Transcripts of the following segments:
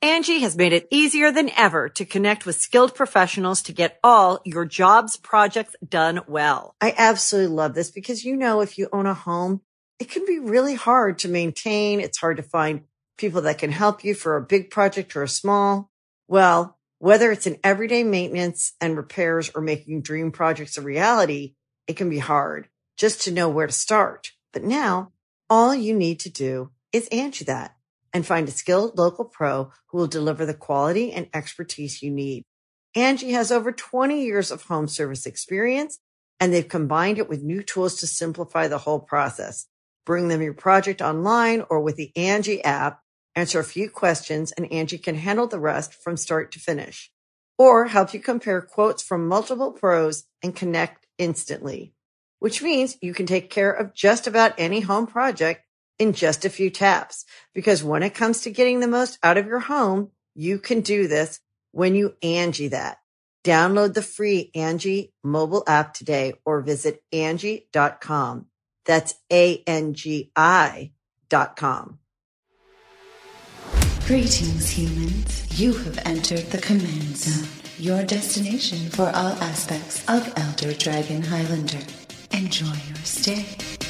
Angie has made it easier than ever to connect with skilled professionals to get all your jobs projects done well. I absolutely love this because, if you own a home, it can be really hard to maintain. It's hard to find people that can help you for a big project or a small. Well, whether it's in everyday maintenance and repairs or making dream projects a reality, it can be hard just to know where to start. But now all you need to do is Angie that and find a skilled local pro who will deliver the quality and expertise you need. Angie has over 20 years of home service experience, and they've combined it with new tools to simplify the whole process. Bring them your project online or with the Angie app, answer a few questions, and Angie can handle the rest from start to finish. Or help you compare quotes from multiple pros and connect instantly, which means you can take care of just about any home project in just a few taps. Because when it comes to getting the most out of your home, you can do this when you Angie that. Download the free Angie mobile app today or visit Angie.com. That's ANGI.com. Greetings, humans. You have entered the Command Zone, your destination for all aspects of Elder Dragon Highlander. Enjoy your stay.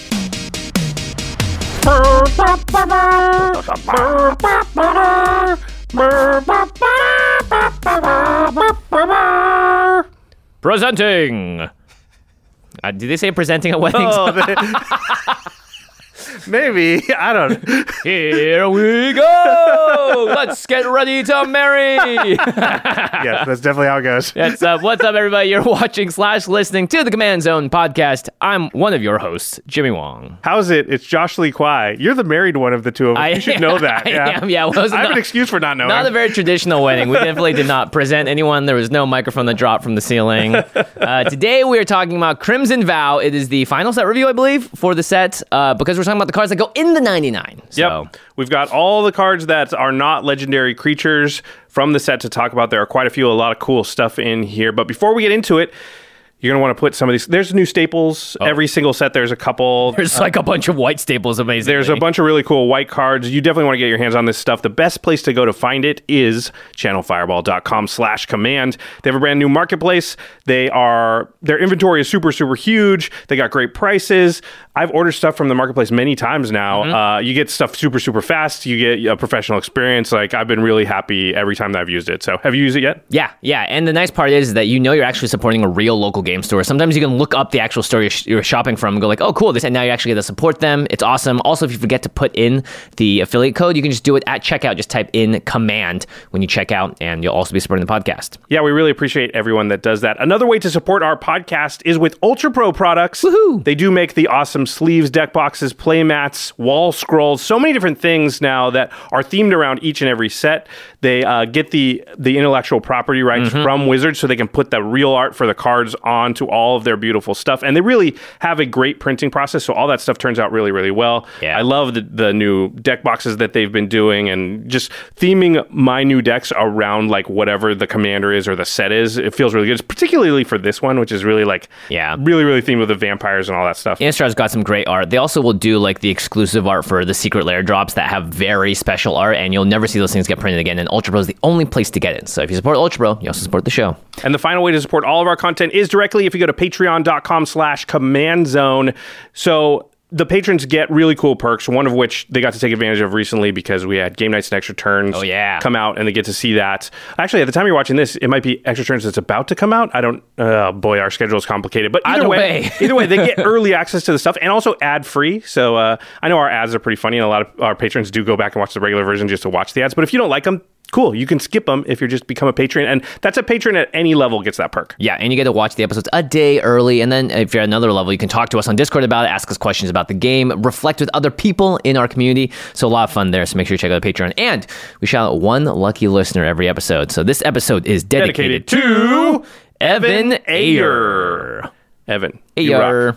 Presenting. Did they say presenting at weddings? Maybe. I don't know. Here we go. Let's get ready to marry. Yeah, that's definitely how it goes. What's up, everybody? You're watching / listening to the Command Zone podcast. I'm one of your hosts, Jimmy Wong. How's it? It's Josh Lee Kwai. You're the married one of the two of us. You should know that. I am, yeah. Well, I have an excuse for not knowing. Not a very traditional wedding. We definitely did not present anyone. There was no microphone that dropped from the ceiling. Today, we are talking about Crimson Vow. It is the final set review, I believe, for the set, because we're talking about the cards that go in the 99. So. Yep. We've got all the cards that are not legendary creatures from the set to talk about. There are quite a lot of cool stuff in here. But before we get into it, you're going to want to put some of these. There's new staples. Oh. Every single set, there's a couple. There's like a bunch of white staples, amazing. There's a bunch of really cool white cards. You definitely want to get your hands on this stuff. The best place to go to find it is channelfireball.com/command. They have a brand new marketplace. Their inventory is super, super huge. They got great prices. I've ordered stuff from the marketplace many times now. Mm-hmm. You get stuff super, super fast. You get a professional experience. Like, I've been really happy every time that I've used it. So, have you used it yet? Yeah. And the nice part is that you're actually supporting a real local game store. Sometimes you can look up the actual store you're shopping from and go like, oh, cool, and now you actually get to support them. It's awesome. Also, if you forget to put in the affiliate code, you can just do it at checkout. Just type in command when you check out, and you'll also be supporting the podcast. Yeah, we really appreciate everyone that does that. Another way to support our podcast is with Ultra Pro products. Woohoo! They do make the awesome sleeves, deck boxes, play mats, wall scrolls, so many different things now that are themed around each and every set. They get the intellectual property rights from Wizards, so they can put the real art for the cards onto all of their beautiful stuff. And they really have a great printing process, so all that stuff turns out really, really well. Yeah. I love the new deck boxes that they've been doing, and just theming my new decks around like whatever the commander is or the set is. It feels really good. It's particularly for this one, which is really really, really themed with the vampires and all that stuff. Innistrad got some great art. They also will do like the exclusive art for the secret lair drops that have very special art, and you'll never see those things get printed again. And Ultra Pro is the only place to get it. So if you support Ultra Pro, you also support the show. And the final way to support all of our content is directly if you go to patreon.com/command-zone. So the patrons get really cool perks, one of which they got to take advantage of recently because we had Game Nights and Extra Turns come out, and they get to see that. Actually, at the time you're watching this, it might be Extra Turns that's about to come out. I don't... boy, our schedule is complicated. But either way, they get early access to the stuff, and also ad-free. So I know our ads are pretty funny, and a lot of our patrons do go back and watch the regular version just to watch the ads. But if you don't like them, cool, you can skip them if you're just become a patron, and that's a patron at any level gets that perk. Yeah, and you get to watch the episodes a day early, and then if you're at another level, you can talk to us on Discord about it, ask us questions about the game, reflect with other people in our community. So a lot of fun there, so make sure you check out the Patreon. And we shout out one lucky listener every episode. So this episode is dedicated to Evan Ayer. Evan. Ayer.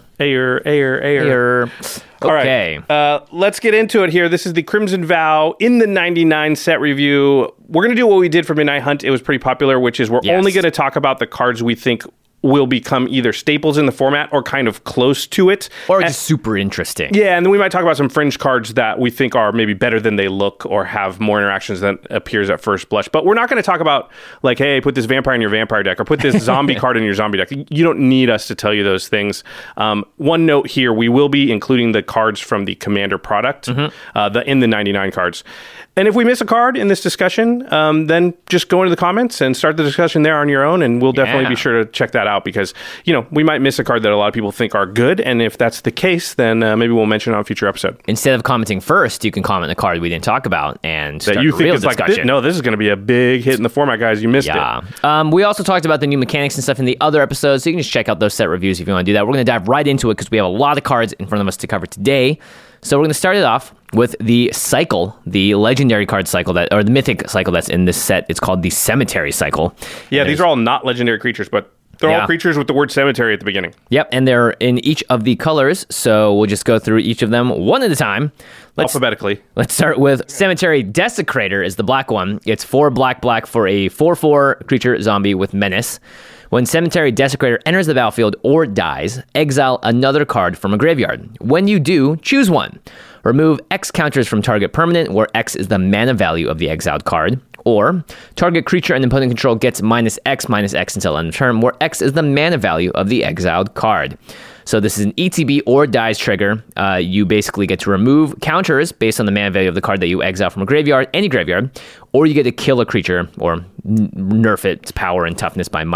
Ayer. Okay. All right. Let's get into it here. This is the Crimson Vow in the 99 set review. We're going to do what we did for Midnight Hunt. It was pretty popular, which is we're only going to talk about the cards we think will become either staples in the format or kind of close to it. Or just super interesting. Yeah, and then we might talk about some fringe cards that we think are maybe better than they look or have more interactions than appears at first blush. But we're not going to talk about, like, hey, put this vampire in your vampire deck or put this zombie card in your zombie deck. You don't need us to tell you those things. One note here, we will be including the cards from the Commander product in the 99 cards. And if we miss a card in this discussion, then just go into the comments and start the discussion there on your own, and we'll definitely be sure to check that out because, we might miss a card that a lot of people think are good, and if that's the case, then maybe we'll mention it on a future episode. Instead of commenting first, you can comment the card we didn't talk about and start that you think real is discussion. No, this is going to be a big hit in the format, guys. You missed it. We also talked about the new mechanics and stuff in the other episodes, so you can just check out those set reviews if you want to do that. We're going to dive right into it because we have a lot of cards in front of us to cover today. So we're going to start it off with the cycle, the legendary card cycle or the mythic cycle that's in this set. It's called the Cemetery Cycle. Yeah, these are all not legendary creatures, but they're all creatures with the word cemetery at the beginning. Yep, and they're in each of the colors, so we'll just go through each of them one at a time. Alphabetically. Let's start with Cemetery Desecrator is the black one. It's 4 black for a 4/4 creature zombie with menace. When Cemetery Desecrator enters the battlefield or dies, exile another card from a graveyard. When you do, choose one. Remove X counters from target permanent, where X is the mana value of the exiled card. Or, target creature and opponent control gets -X until end of turn, where X is the mana value of the exiled card. So this is an ETB or dies trigger. You basically get to remove counters based on the mana value of the card that you exile from a graveyard, any graveyard, or you get to kill a creature or nerf its power and toughness by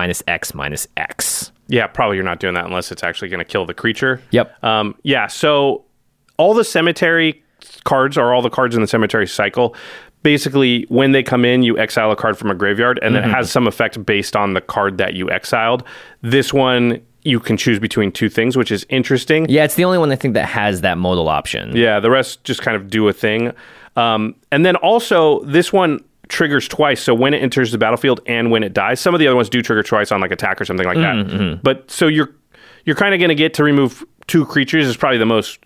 -X. Yeah, probably you're not doing that unless it's actually going to kill the creature. Yep. So all the cemetery cards are all the cards in the cemetery cycle. Basically, when they come in, you exile a card from a graveyard, and then it has some effect based on the card that you exiled. This one, you can choose between two things, which is interesting. Yeah, it's the only one I think that has that modal option. Yeah, the rest just kind of do a thing. And then also, this one triggers twice, so when it enters the battlefield and when it dies. Some of the other ones do trigger twice on like attack or something like that. But so you're kind of going to get to remove two creatures is probably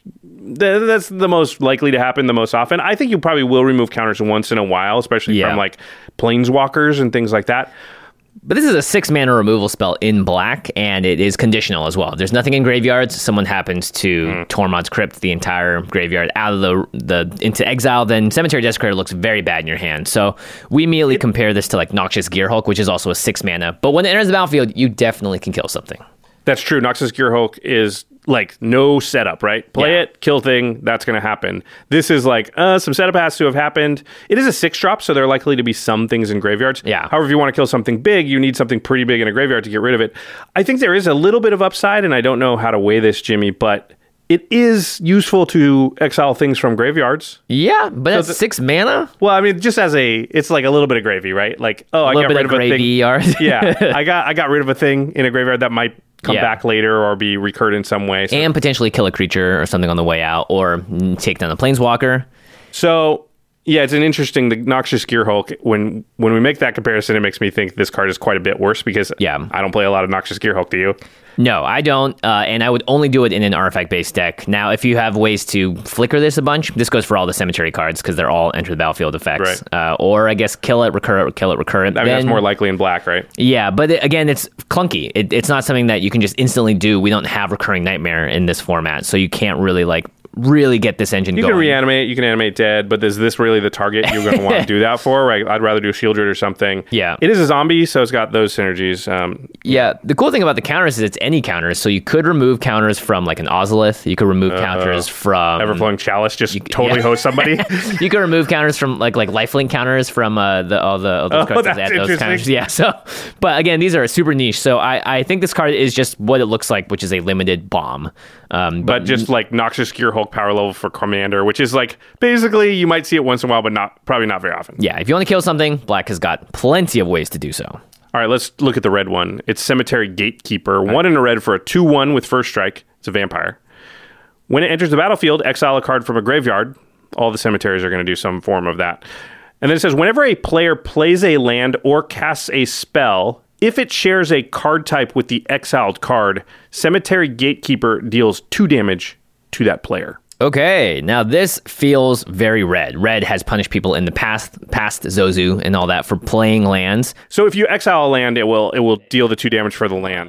that's the most likely to happen the most often. I think you probably will remove counters once in a while, especially from like planeswalkers and things like that. But this is a 6 mana removal spell in black, and it is conditional as well. If there's nothing in graveyards, someone happens to Tormod's Crypt the entire graveyard out of the into exile, then Cemetery Desecrator looks very bad in your hand. So we immediately compare this to like Noxious Gearhulk, which is also a 6 mana. But when it enters the battlefield, you definitely can kill something. That's true. Noxious Gearhulk is like no setup, right? Play it, kill thing, that's going to happen. This is like some setup has to have happened. It is a 6-drop, so there are likely to be some things in graveyards. Yeah. However, if you want to kill something big, you need something pretty big in a graveyard to get rid of it. I think there is a little bit of upside, and I don't know how to weigh this, Jimmy, but it is useful to exile things from graveyards. Yeah, but that's 6 mana? Well, I mean, just it's like a little bit of gravy, right? Like, I got rid of a thing. Yard. Yeah, I got rid of a thing in a graveyard that might come back later or be recurred in some way. So. And potentially kill a creature or something on the way out, or take down a planeswalker. So, yeah, it's an interesting, the Noxious Gearhulk, when we make that comparison, it makes me think this card is quite a bit worse because I don't play a lot of Noxious Gearhulk, do you? No, I don't, and I would only do it in an artifact-based deck. Now, if you have ways to flicker this a bunch, this goes for all the cemetery cards because they're all enter the battlefield effects. Right. Or, I guess, kill it, recur it, kill it, recur it. I mean, that's more likely in black, right? Yeah, but again, it's clunky. It's not something that you can just instantly do. We don't have Recurring Nightmare in this format, so you can't really get this engine going. You can reanimate, you can animate dead, but is this really the target you're going to want to do that for? Right? I'd rather do Shieldred or something. Yeah. It is a zombie, so it's got those synergies. Yeah, the cool thing about the counters is it's any counters, so you could remove counters from like an Ozolith, you could remove counters from... Everflowing Chalice, just totally host somebody. You could remove counters from like lifelink counters from all those cards that add those counters. Yeah, so, but again, these are super niche, so I think this card is just what it looks like, which is a limited bomb. But just like Noxious Gearhulk power level for Commander, which is like basically you might see it once in a while, but probably not very often. Yeah, if you want to kill something, black has got plenty of ways to do so. All right, let's look at the red one. It's Cemetery Gatekeeper. 1 in a red for a 2/1 with first strike. It's a vampire. When it enters the battlefield, exile a card from a graveyard. All the cemeteries are going to do some form of that. And then it says, whenever a player plays a land or casts a spell, if it shares a card type with the exiled card, Cemetery Gatekeeper deals 2 damage to that player. Okay, now this feels very red. Red has punished people in the past Zozu and all that for playing lands. So if you exile a land, it will deal the 2 damage for the lands.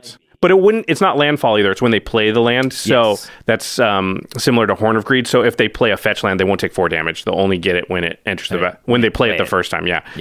but it's not landfall either. It's when they play the land. So that's similar to Horn of Greed. So if they play a fetch land, they won't take 4 damage. They'll only get it when it enters when they play it the first time. Yeah.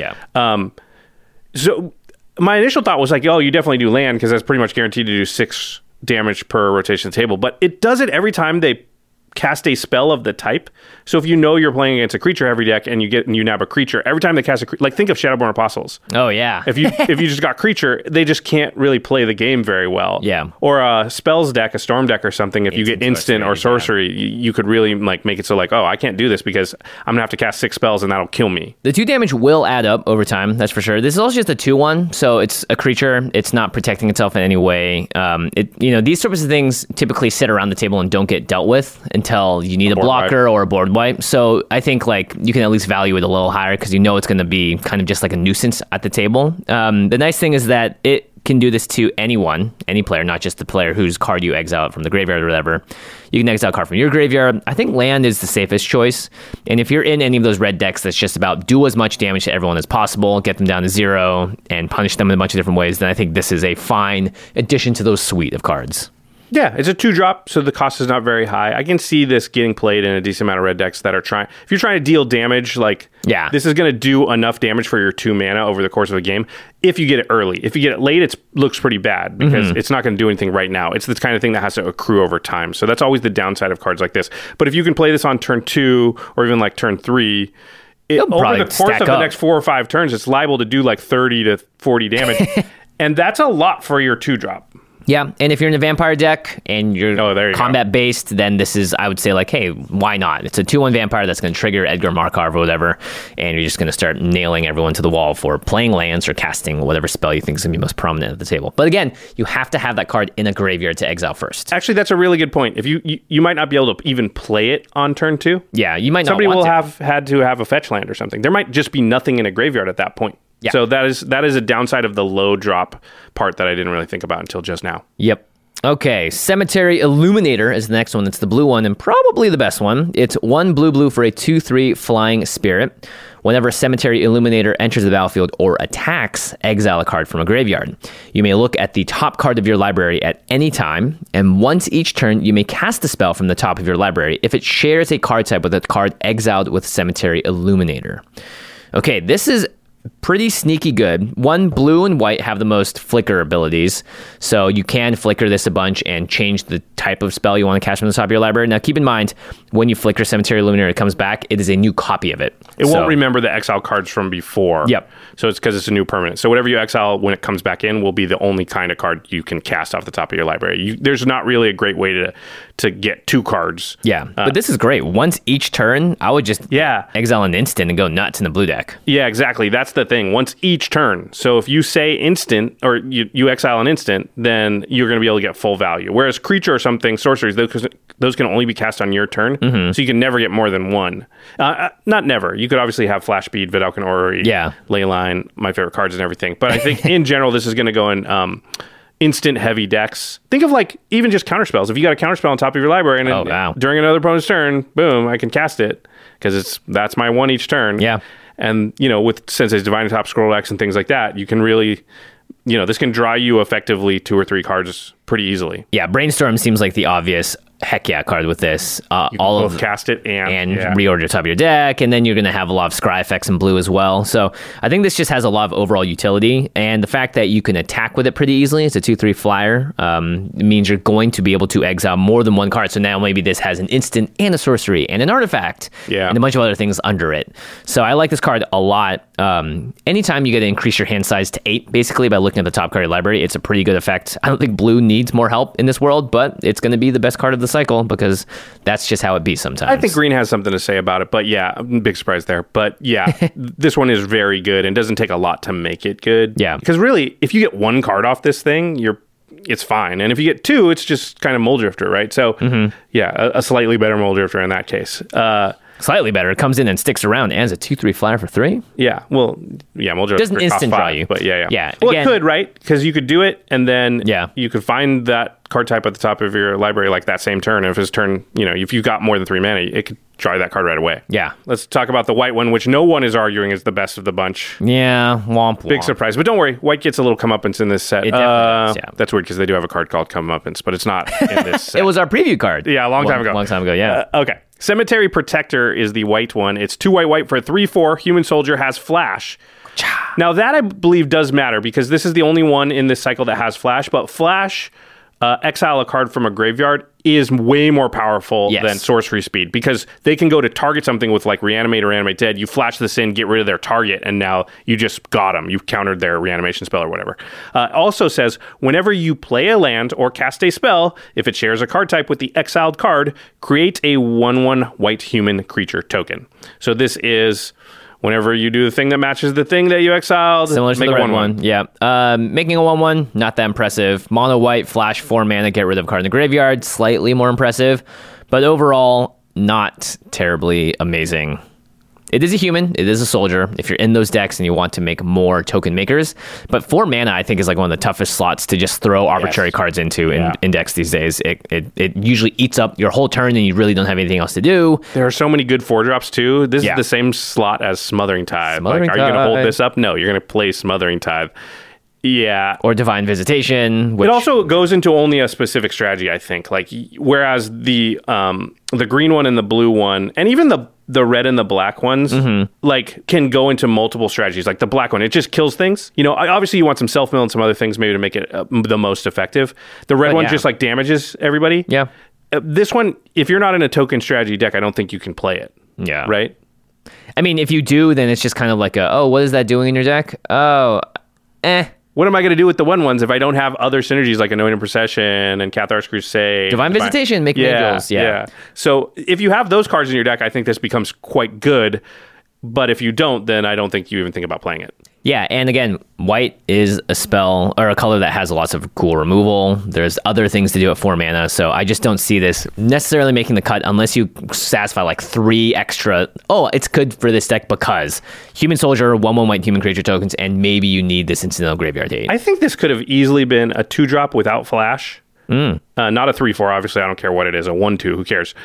So my initial thought was like, oh, you definitely do land because that's pretty much guaranteed to do 6 damage per rotation of the table. But it does it every time they cast a spell of the type. So if you know you're playing against a creature heavy deck and you nab a creature, every time they cast like think of Shadowborn Apostles. Oh yeah. If you just got creature, they just can't really play the game very well. Yeah. Or a spells deck, a storm deck or something, if you get instant or sorcery, you could really like make it so like, oh, I can't do this because I'm gonna have to cast 6 spells and that'll kill me. The 2 damage will add up over time, that's for sure. This is also just a 2/1, so it's a creature. It's not protecting itself in any way. These sorts of things typically sit around the table and don't get dealt with until you need a blocker or a board wipe. So I think like you can at least value it a little higher because you know it's going to be kind of just like a nuisance at the table. The nice thing is that it can do this to anyone, any player, not just the player whose card you exile from the graveyard or whatever. You can exile a card from your graveyard. I think land is the safest choice. And if you're in any of those red decks that's just about do as much damage to everyone as possible, get them down to 0, and punish them in a bunch of different ways, then I think this is a fine addition to those suite of cards. Yeah, it's a 2-drop, so the cost is not very high. I can see this getting played in a decent amount of red decks that are trying... If you're trying to deal damage, this is going to do enough damage for your 2 mana over the course of a game if you get it early. If you get it late, it looks pretty bad because it's not going to do anything right now. It's the kind of thing that has to accrue over time. So that's always the downside of cards like this. But if you can play this on turn 2 or even like turn 3... over the course of the next 4 or 5 turns, it's liable to do like 30 to 40 damage. And that's a lot for your 2-drop. Yeah, and if you're in a vampire deck and you're combat-based, then this is, I would say, like, hey, why not? It's a 2/1 vampire that's going to trigger Edgar Markov or whatever, and you're just going to start nailing everyone to the wall for playing lands or casting whatever spell you think is going to be most prominent at the table. But again, you have to have that card in a graveyard to exile first. Actually, that's a really good point. If you might not be able to even play it on turn 2. Yeah, you might not Somebody want will to. have had to have a fetch land or something. There might just be nothing in a graveyard at that point. Yeah. So that is a downside of the low drop part that I didn't really think about until just now. Yep. Okay, Cemetery Illuminator is the next one. It's the blue one and probably the best one. It's 1 blue for a 2/3 flying spirit. Whenever Cemetery Illuminator enters the battlefield or attacks, exile a card from a graveyard. You may look at the top card of your library at any time, and once each turn, you may cast a spell from the top of your library if it shares a card type with a card exiled with Cemetery Illuminator. Okay, this is pretty sneaky good. 1 blue and white have the most flicker abilities, so you can flicker this a bunch and change the type of spell you want to cast from the top of your library. Now, keep in mind, when you flicker Cemetery Illuminator, it comes back. It is a new copy of it. It won't remember the exile cards from before. Yep. So it's because it's a new permanent. So whatever you exile when it comes back in will be the only kind of card you can cast off the top of your library. There's not really a great way to get 2 cards. Yeah, but this is great. Once each turn, I would just exile an instant and go nuts in the blue deck. Yeah, exactly. That's the thing. Once each turn. So if you say instant or you exile an instant, then you're going to be able to get full value. Whereas creature or something, sorceries, those can only be cast on your turn. So you can never get more than 1. Not never. You could obviously have Flash Speed, Vedalken Orrery, Leyline, my favorite cards and everything. But I think in general, this is going to go in instant heavy decks. Think of like even just counterspells. If you got a counterspell on top of your library and during another opponent's turn, boom, I can cast it because that's my 1 each turn. Yeah. And, with Sensei's Divine Top Scroll X and things like that, you can really, this can draw you effectively 2 or 3 cards pretty easily. Yeah, Brainstorm seems like the obvious heck yeah card with this. You can both cast it and reorder the top of your deck, and then you're going to have a lot of scry effects in blue as well. So I think this just has a lot of overall utility, and the fact that you can attack with it pretty easily, it's a 2/3 flyer, means you're going to be able to exile more than 1 card. So now maybe this has an instant and a sorcery and an artifact and a bunch of other things under it. So I like this card a lot. Anytime you get to increase your hand size to 8, basically by looking at the top card of your library, it's a pretty good effect. I don't think blue needs more help in this world, but it's going to be the best card of the cycle because that's just how it be sometimes. I think green has something to say about it, but yeah, big surprise there. But yeah, this one is very good and doesn't take a lot to make it good. Yeah. Because really, if you get 1 card off this thing, it's fine. And if you get 2, it's just kind of Mulldrifter, right? So yeah, a slightly better Mulldrifter in that case. Slightly better. It comes in and sticks around and is a 2/3 flyer for 3. Yeah. Well, yeah, Mulldrifter doesn't instant cost 5, draw you. But yeah. Yeah. Well, again, it could, right? Because you could do it and then you could find that card type at the top of your library like that same turn. And if his turn, if you got more than 3 mana, it could draw that card right away. Yeah. Let's talk about the white one, which no one is arguing is the best of the bunch. Yeah, womp womp. Big surprise. But don't worry, white gets a little comeuppance in this set. It definitely is, yeah. That's weird because they do have a card called comeuppance, but it's not in this set. It was our preview card. Yeah, a long time ago, yeah. Okay. Cemetery Protector is the white one. It's 2 white for a 3/4. Human Soldier has Flash. Now that I believe does matter because this is the only one in this cycle that has Flash, but Flash, exile a card from a graveyard, is way more powerful than sorcery speed because they can go to target something with like Reanimate or Reanimate Dead. You flash this in, get rid of their target, and now you just got them. You've countered their reanimation spell or whatever. Also says, whenever you play a land or cast a spell, if it shares a card type with the exiled card, create a 1/1 white human creature token. So this is... whenever you do the thing that matches the thing that you exiled, similar to make the a red 1/1. one. Yeah. Making a 1/1, not that impressive. Mono white, flash 4 mana, get rid of a card in the graveyard, slightly more impressive. But overall, not terribly amazing. It is a human. It is a soldier. If you're in those decks and you want to make more token makers. But 4 mana, I think, is like one of the toughest slots to just throw arbitrary cards into in decks these days. It usually eats up your whole turn and you really don't have anything else to do. There are so many good 4-drops too. This is the same slot as Smothering Tithe. Are you going to hold this up? No, you're going to play Smothering Tithe. Yeah. Or Divine Visitation. Which... it also goes into only a specific strategy, I think. Like, whereas the green one and the blue one, and even the red and the black ones, like, can go into multiple strategies. Like the black one, it just kills things. Obviously you want some self-mill and some other things maybe to make it the most effective. The red one just like damages everybody. Yeah. This one, if you're not in a token strategy deck, I don't think you can play it. Yeah. Right? I mean, if you do, then it's just kind of like what is that doing in your deck? What am I going to do with the 1/1s if I don't have other synergies like Anointed Procession and Cathar's Crusade? Divine Visitation, make angels. Yeah. So if you have those cards in your deck, I think this becomes quite good. But if you don't, then I don't think you even think about playing it. Yeah, and again, white is a spell or a color that has lots of cool removal. There's other things to do at 4 mana, so I just don't see this necessarily making the cut unless you satisfy like 3 extra. Oh, it's good for this deck because Human Soldier, 1/1 white human creature tokens, and maybe you need this Incidental Graveyard Aid. I think this could have easily been a 2-drop without Flash. Not a 3/4, obviously. I don't care what it is. A 1/2, who cares?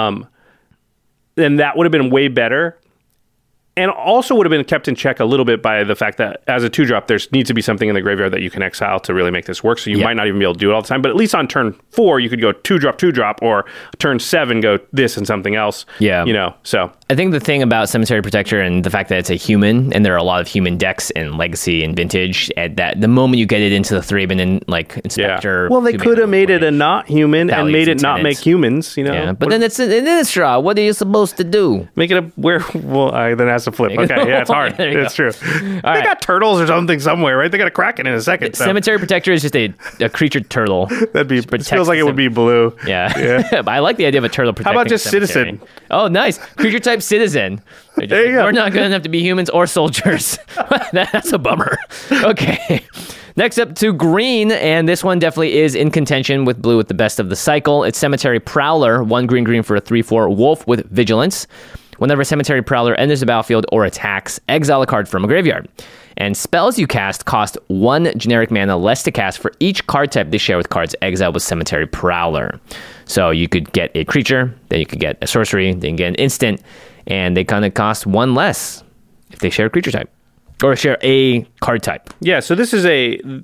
Then that would have been way better. And also would have been kept in check a little bit by the fact that as a 2-drop, there needs to be something in the graveyard that you can exile to really make this work. So you might not even be able to do it all the time. But at least on turn 4, you could go 2-drop, or turn 7, go this and something else. Yeah. So I think the thing about Cemetery Protector and the fact that it's a human, and there are a lot of human decks in Legacy and Vintage, and that the moment you get it into the 3-bin and like Inspector. Well, they could have made it a not human and made it not make humans, Yeah, but then it's an Innistrad. What are you supposed to do? Make it then it has to flip. Okay, yeah, it's hard. It's true. They got turtles or something somewhere, right? They got to crack it in a second. So. Cemetery Protector is just a creature turtle. It feels like it would be blue. Yeah. I like the idea of a turtle protecting. How about just Citizen? Oh, nice. Creature type Citizen. There you go. We're not going to have to be humans or soldiers. That's a bummer. Okay. Next up to green, and this one definitely is in contention with blue with the best of the cycle. It's Cemetery Prowler, 1 green for a 3/4 wolf with vigilance. Whenever Cemetery Prowler enters the battlefield or attacks, exile a card from a graveyard. And spells you cast cost 1 generic mana less to cast for each card type they share with cards exiled with Cemetery Prowler. So you could get a creature, then you could get a sorcery, then you get an instant, and they kind of cost 1 less if they share a creature type. Or share a card type. Yeah, so this is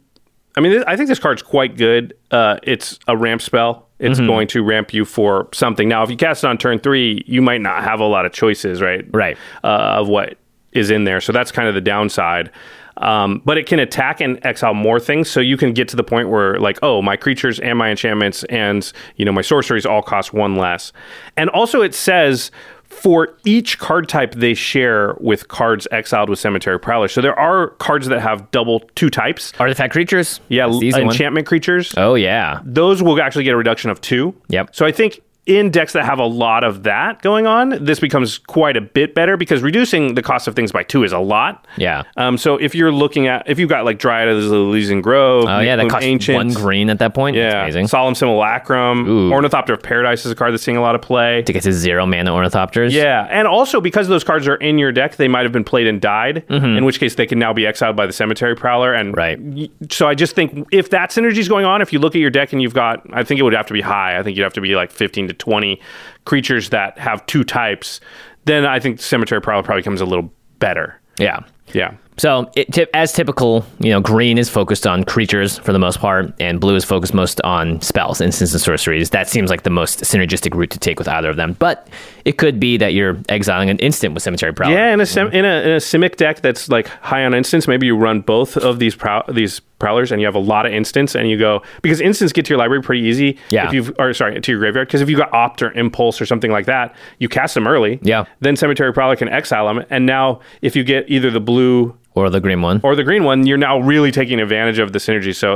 I think this card's quite good. It's a ramp spell. It's going to ramp you for something. Now, if you cast it on turn 3, you might not have a lot of choices, right? Right. Of what is in there. So that's kind of the downside. But it can attack and exile more things. So you can get to the point where, like, oh, my creatures and my enchantments and, my sorceries all cost 1 less. And also it says... for each card type they share with cards exiled with Cemetery Prowler. So there are cards that have double 2 types. Artifact creatures. Yeah, enchantment creatures. Oh, yeah. Those will actually get a reduction of 2. Yep. So I think in decks that have a lot of that going on, this becomes quite a bit better because reducing the cost of things by 2 is a lot. Yeah. So if you've got like Dryad of the Elysian Grove, that costs Ancient, 1 green at that point. Yeah, That's amazing. Solemn Simulacrum, Ornithopter of Paradise is a card that's seeing a lot of play. To get to 0 mana Ornithopters. Yeah, and also because those cards are in your deck, they might have been played and died, in which case they can now be exiled by the Cemetery Prowler. And so I just think if that synergy is going on, if you look at your deck and you've got, I think it would have to be high. I think you'd have to be like 15 to 20 creatures that have 2 types. Then I think Cemetery Prowler probably becomes a little better. Yeah. Yeah. So, as typical, green is focused on creatures for the most part, and blue is focused most on spells, instants, and sorceries. That seems like the most synergistic route to take with either of them. But it could be that you're exiling an instant with Cemetery Prowler. Yeah, in a Simic deck that's like high on instants, maybe you run both of these Prowlers and you have a lot of instants, and you go, because instants get to your library pretty easy. Yeah. To your graveyard, because if you've got Opt or Impulse or something like that, you cast them early. Yeah. Then Cemetery Prowler can exile them, and now if you get either the blue or the green one, you're now really taking advantage of the synergy. So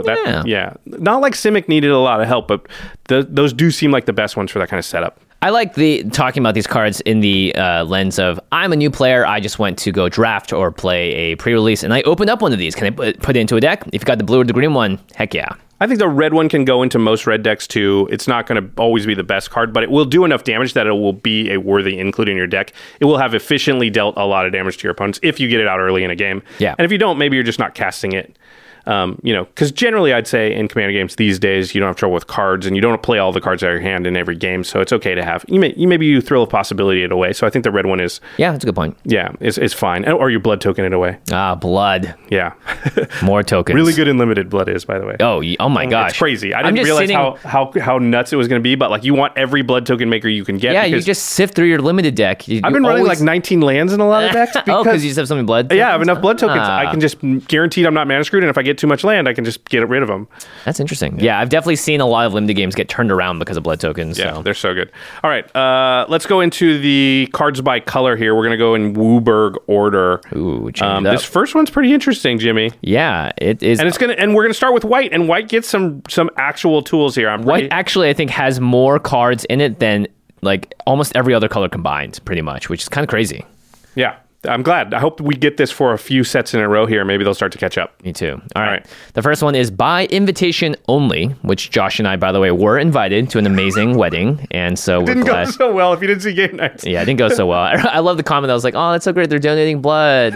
not like Simic needed a lot of help, but those do seem like the best ones for that kind of setup. I like talking about these cards in the lens of, I'm a new player, I just went to go draft or play a pre-release, and I opened up one of these. Can I put it into a deck? If you got the blue or the green one, heck yeah. I think the red one can go into most red decks too. It's not going to always be the best card, but it will do enough damage that it will be a worthy include in your deck. It will have efficiently dealt a lot of damage to your opponents if you get it out early in a game. Yeah. And if you don't, maybe you're just not casting it. Because generally I'd say in Commander games these days, you don't have trouble with cards and you don't play all the cards out of your hand in every game. So it's okay to have, maybe you throw a possibility it away. So I think the red one is... Yeah, that's a good point. Yeah, is fine. Or you blood token it away. Blood. Yeah. More tokens. Really good in limited blood is, by the way. Oh my gosh. It's crazy. I didn't realize how nuts it was going to be, but like you want every blood token maker you can get. Yeah, you just sift through your limited deck. I've been running like 19 lands in a lot of decks. Because you just have so many blood tokens? Yeah, I have enough blood tokens. I can just guaranteed I'm not mana screwed, and if I get too much land, I can just get rid of them. That's interesting. Yeah, I've definitely seen a lot of limited games get turned around because of blood tokens. Yeah, they're so good. All right, let's go into the cards by color here. We're going to go in Wooburg order. Ooh, this first one's pretty interesting, Jimmy. Yeah, it is. And we're going to start with white, and white gets some actual tools here. White actually, I think, has more cards in it than like almost every other color combined, pretty much, which is kind of crazy. Yeah. I'm glad. I hope we get this for a few sets in a row here. Maybe they'll start to catch up. Me too. All right. The first one is by invitation only, which Josh and I, by the way, were invited to an amazing wedding. And so it didn't go so well if you didn't see game nights. Yeah, it didn't go so well. I love the comment. I was like, oh, that's so great. They're donating blood.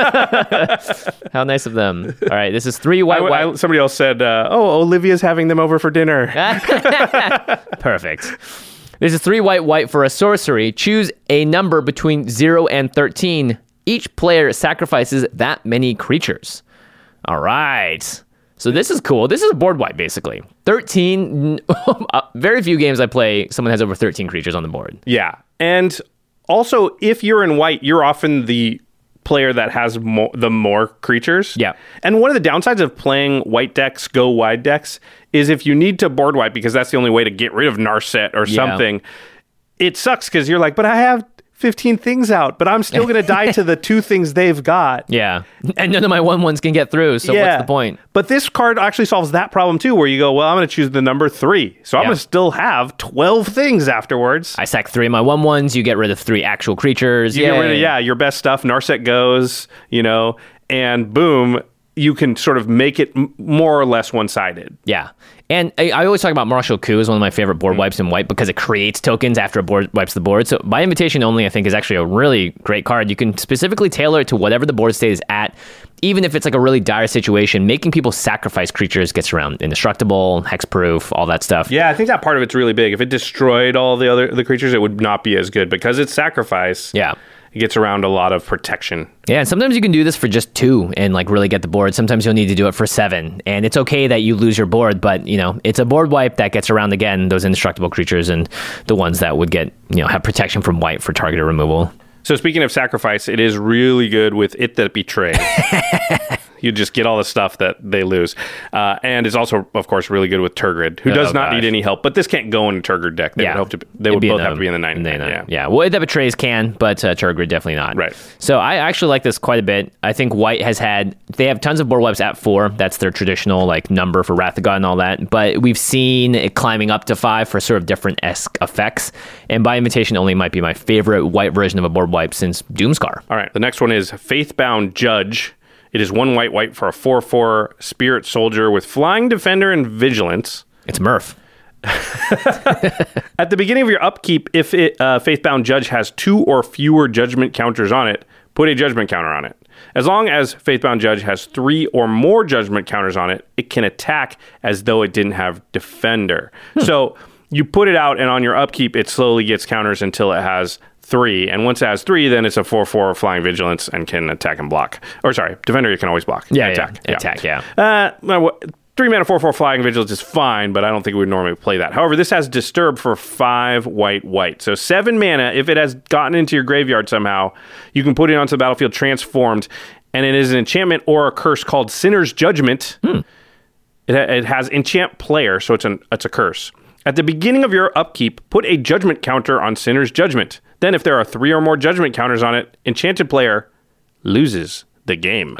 How nice of them. All right. This is 3 white. Somebody else said, Olivia's having them over for dinner. Perfect. This is 3 white for a sorcery. Choose a number between 0 and 13. Each player sacrifices that many creatures. All right. So this is cool. This is a board wipe, basically. 13. Very few games I play, someone has over 13 creatures on the board. Yeah. And also, if you're in white, you're often the player that has more creatures. Yeah. And one of the downsides of playing white decks, go wide decks, is if you need to board wipe because that's the only way to get rid of Narset or something, it sucks because you're like, but I have 15 things out, but I'm still going to die to the 2 things they've got. Yeah. And none of my 1/1s can get through, so what's the point? But this card actually solves that problem too, where you go, well, I'm going to choose the number 3. So I'm going to still have 12 things afterwards. I sack 3 of my 1/1s, you get rid of 3 actual creatures. You get rid of, your best stuff. Narset goes, and boom, you can sort of make it more or less one-sided. Yeah. And I always talk about Martial Coup as one of my favorite board wipes in white because it creates tokens after a board wipes the board. So by invitation only, I think, is actually a really great card. You can specifically tailor it to whatever the board state is at, even if it's like a really dire situation. Making people sacrifice creatures gets around indestructible, hexproof, all that stuff. Yeah, I think that part of it's really big. If it destroyed all the creatures, it would not be as good because it's sacrifice. Yeah. It gets around a lot of protection. Yeah, and sometimes you can do this for just 2 and like really get the board. Sometimes you'll need to do it for 7. And it's okay that you lose your board, but it's a board wipe that gets around again those indestructible creatures and the ones that would get, have protection from white for targeted removal. So speaking of sacrifice, it is really good with It That Betrayed. You just get all the stuff that they lose. And it's also, of course, really good with Turgid, who does not need any help. But this can't go in a Turgid deck. They would both have to be in the 9. Yeah. Well, the Betrays can, but Turgid definitely not. Right. So I actually like this quite a bit. I think White they have tons of board wipes at 4. That's their traditional like number for Wrath of God and all that. But we've seen it climbing up to 5 for sort of different esque effects. And by invitation only might be my favorite White version of a board wipe since Doomscar. All right. The next one is Faithbound Judge. It is 1 white for a 4/4 Spirit Soldier with Flying Defender and Vigilance. It's Murph. At the beginning of your upkeep, if Faithbound Judge has 2 or fewer judgment counters on it, put a judgment counter on it. As long as Faithbound Judge has 3 or more judgment counters on it, it can attack as though it didn't have Defender. So you put it out, and on your upkeep, it slowly gets counters until it has 3. And once it has 3, then it's a 4/4 Flying Vigilance and can attack and block. Or sorry, Defender you can always block. Attack. 3 mana 4/4 Flying Vigilance is fine, but I don't think we would normally play that. However, this has Disturb for 5 white. So 7 mana, if it has gotten into your graveyard somehow, you can put it onto the battlefield transformed, and it is an enchantment or a curse called Sinner's Judgment. It has Enchant Player, so it's a curse. At the beginning of your upkeep, put a judgment counter on Sinner's Judgment. Then if there are 3 or more judgment counters on it, Enchanted Player loses the game.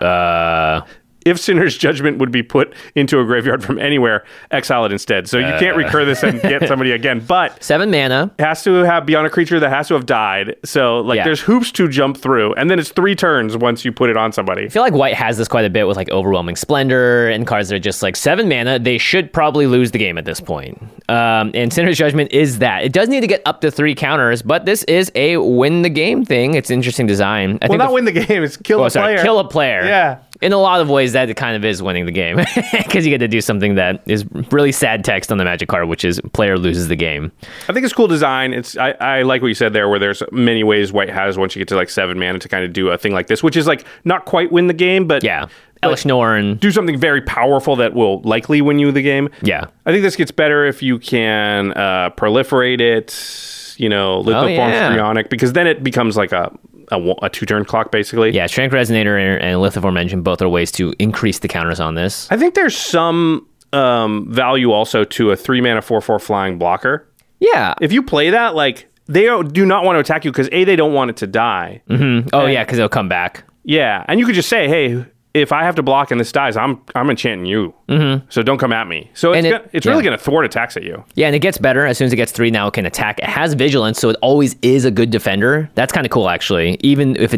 If Sinner's Judgment would be put into a graveyard from anywhere, exile it instead. So you can't recur this and get somebody again. But 7 mana. It has to be on a creature that has to have died. So there's hoops to jump through. And then it's 3 turns once you put it on somebody. I feel like White has this quite a bit with like Overwhelming Splendor and cards that are just like 7 mana. They should probably lose the game at this point. And Sinner's Judgment is that. It does need to get up to 3 counters, but this is a win the game thing. It's interesting design. Not win the game. It's kill a player. Kill a player. Yeah. In a lot of ways, that kind of is winning the game because you get to do something that is really sad text on the Magic card, which is player loses the game. I think it's cool design. I like what you said there, where there's many ways White has once you get to like 7 mana to kind of do a thing like this, which is like not quite win the game, but Elesh Norn, do something very powerful that will likely win you the game. Yeah, I think this gets better if you can proliferate it. Lithoform Strionic, because then it becomes like a 2-turn clock, basically. Yeah, Strength Resonator and Lithoform Engine both are ways to increase the counters on this. I think there's some value also to a 3 mana 4/4 flying blocker. Yeah. If you play that, like, they do not want to attack you because, A, they don't want it to die. Mm-hmm. Oh, yeah, because it'll come back. Yeah, and you could just say, hey, if I have to block and this dies, I'm enchanting you. Mm-hmm. So don't come at me. So it's really going to thwart attacks at you. Yeah, and it gets better. As soon as it gets 3, now it can attack. It has Vigilance, so it always is a good defender. That's kind of cool, actually. Even if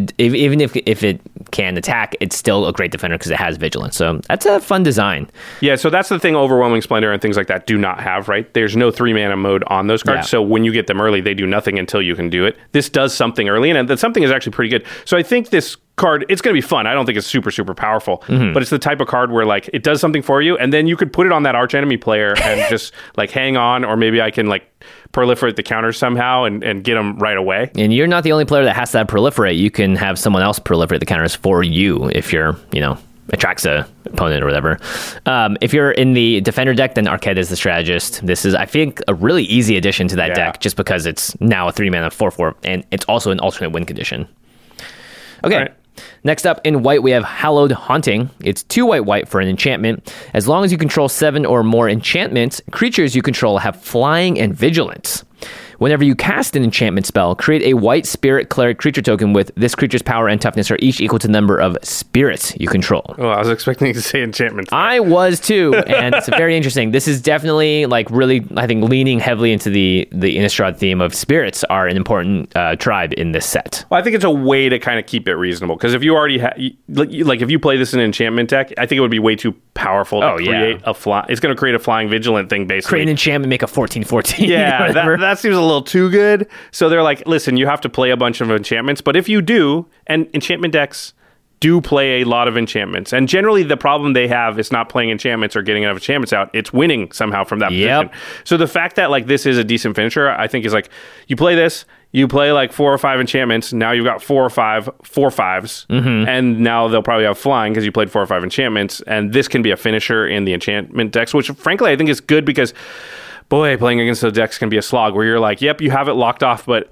it can attack, it's still a great defender because it has Vigilance. So that's a fun design. Yeah, so that's the thing Overwhelming Splendor and things like that do not have, right? There's no 3 mana mode on those cards. Yeah. So when you get them early, they do nothing until you can do it. This does something early, and that something is actually pretty good. So I think this card, it's going to be fun. I don't think it's super, super powerful, but it's the type of card where like it does something for you, and then you could put it on that arch enemy player and just like hang on, or maybe I can like proliferate the counters somehow and get them right away. And you're not the only player that has to proliferate. You can have someone else proliferate the counters for you if you're, attracts a opponent or whatever. If you're in the defender deck, then Arquette is the strategist. This is, I think, a really easy addition to that deck just because it's now a 3 mana 4/4 and it's also an alternate win condition. Okay. Right. Next up in white, we have Hallowed Haunting. It's 2 white for an enchantment. As long as you control 7 or more enchantments, creatures you control have flying and vigilance. Whenever you cast an enchantment spell, create a white spirit cleric creature token with this creature's power and toughness are each equal to the number of spirits you control. Oh, I was expecting you to say enchantments. I was too, and it's very interesting. This is definitely like really, I think, leaning heavily into the Innistrad theme of spirits are an important tribe in this set. Well, I think it's a way to kind of keep it reasonable, because if you already if you play this in an enchantment deck, I think it would be way too powerful to create a fly. It's going to create a flying vigilant thing, basically. Create an enchantment, make a 14/14. Yeah, that seems a little too good. So they're like, listen, you have to play a bunch of enchantments, but if you do, and enchantment decks do play a lot of enchantments, and generally the problem they have is not playing enchantments or getting enough enchantments out, it's winning somehow from that position. So the fact that like this is a decent finisher, I think is like, you play this, you play like 4 or 5 enchantments, now you've got 4 or 5 4/5s, and now they'll probably have flying because you played 4 or 5 enchantments, and this can be a finisher in the enchantment decks, which frankly I think is good, because boy, playing against the decks can be a slog where you're like, yep, you have it locked off, but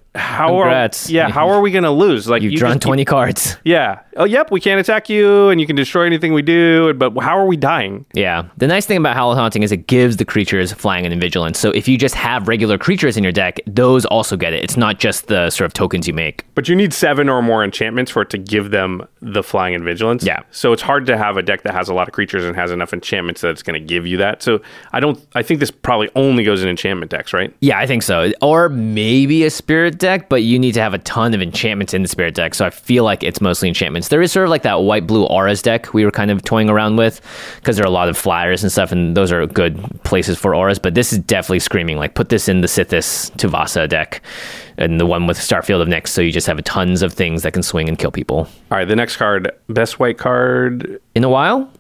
Congrats. How are we going to lose? Like You've drawn 20 cards. Yeah. Oh, yep. We can't attack you, and you can destroy anything we do. But how are we dying? Yeah. The nice thing about Hallowed Haunting is it gives the creatures flying and vigilance. So if you just have regular creatures in your deck, those also get it. It's not just the sort of tokens you make. But you need 7 or more enchantments for it to give them the flying and vigilance. Yeah. So it's hard to have a deck that has a lot of creatures and has enough enchantments that it's going to give you that. So I think this probably only goes in enchantment decks, right? Yeah, I think so. Or maybe a spirit deck, but you need to have a ton of enchantments in the spirit deck. So I feel like it's mostly enchantments. There is sort of like that white-blue auras deck we were kind of toying around with because there are a lot of flyers and stuff, and those are good places for auras. But this is definitely screaming like put this in the Sithis Tuvasa deck and the one with Starfield of Nyx, so you just have tons of things that can swing and kill people. All right, the next card, best white card In a while?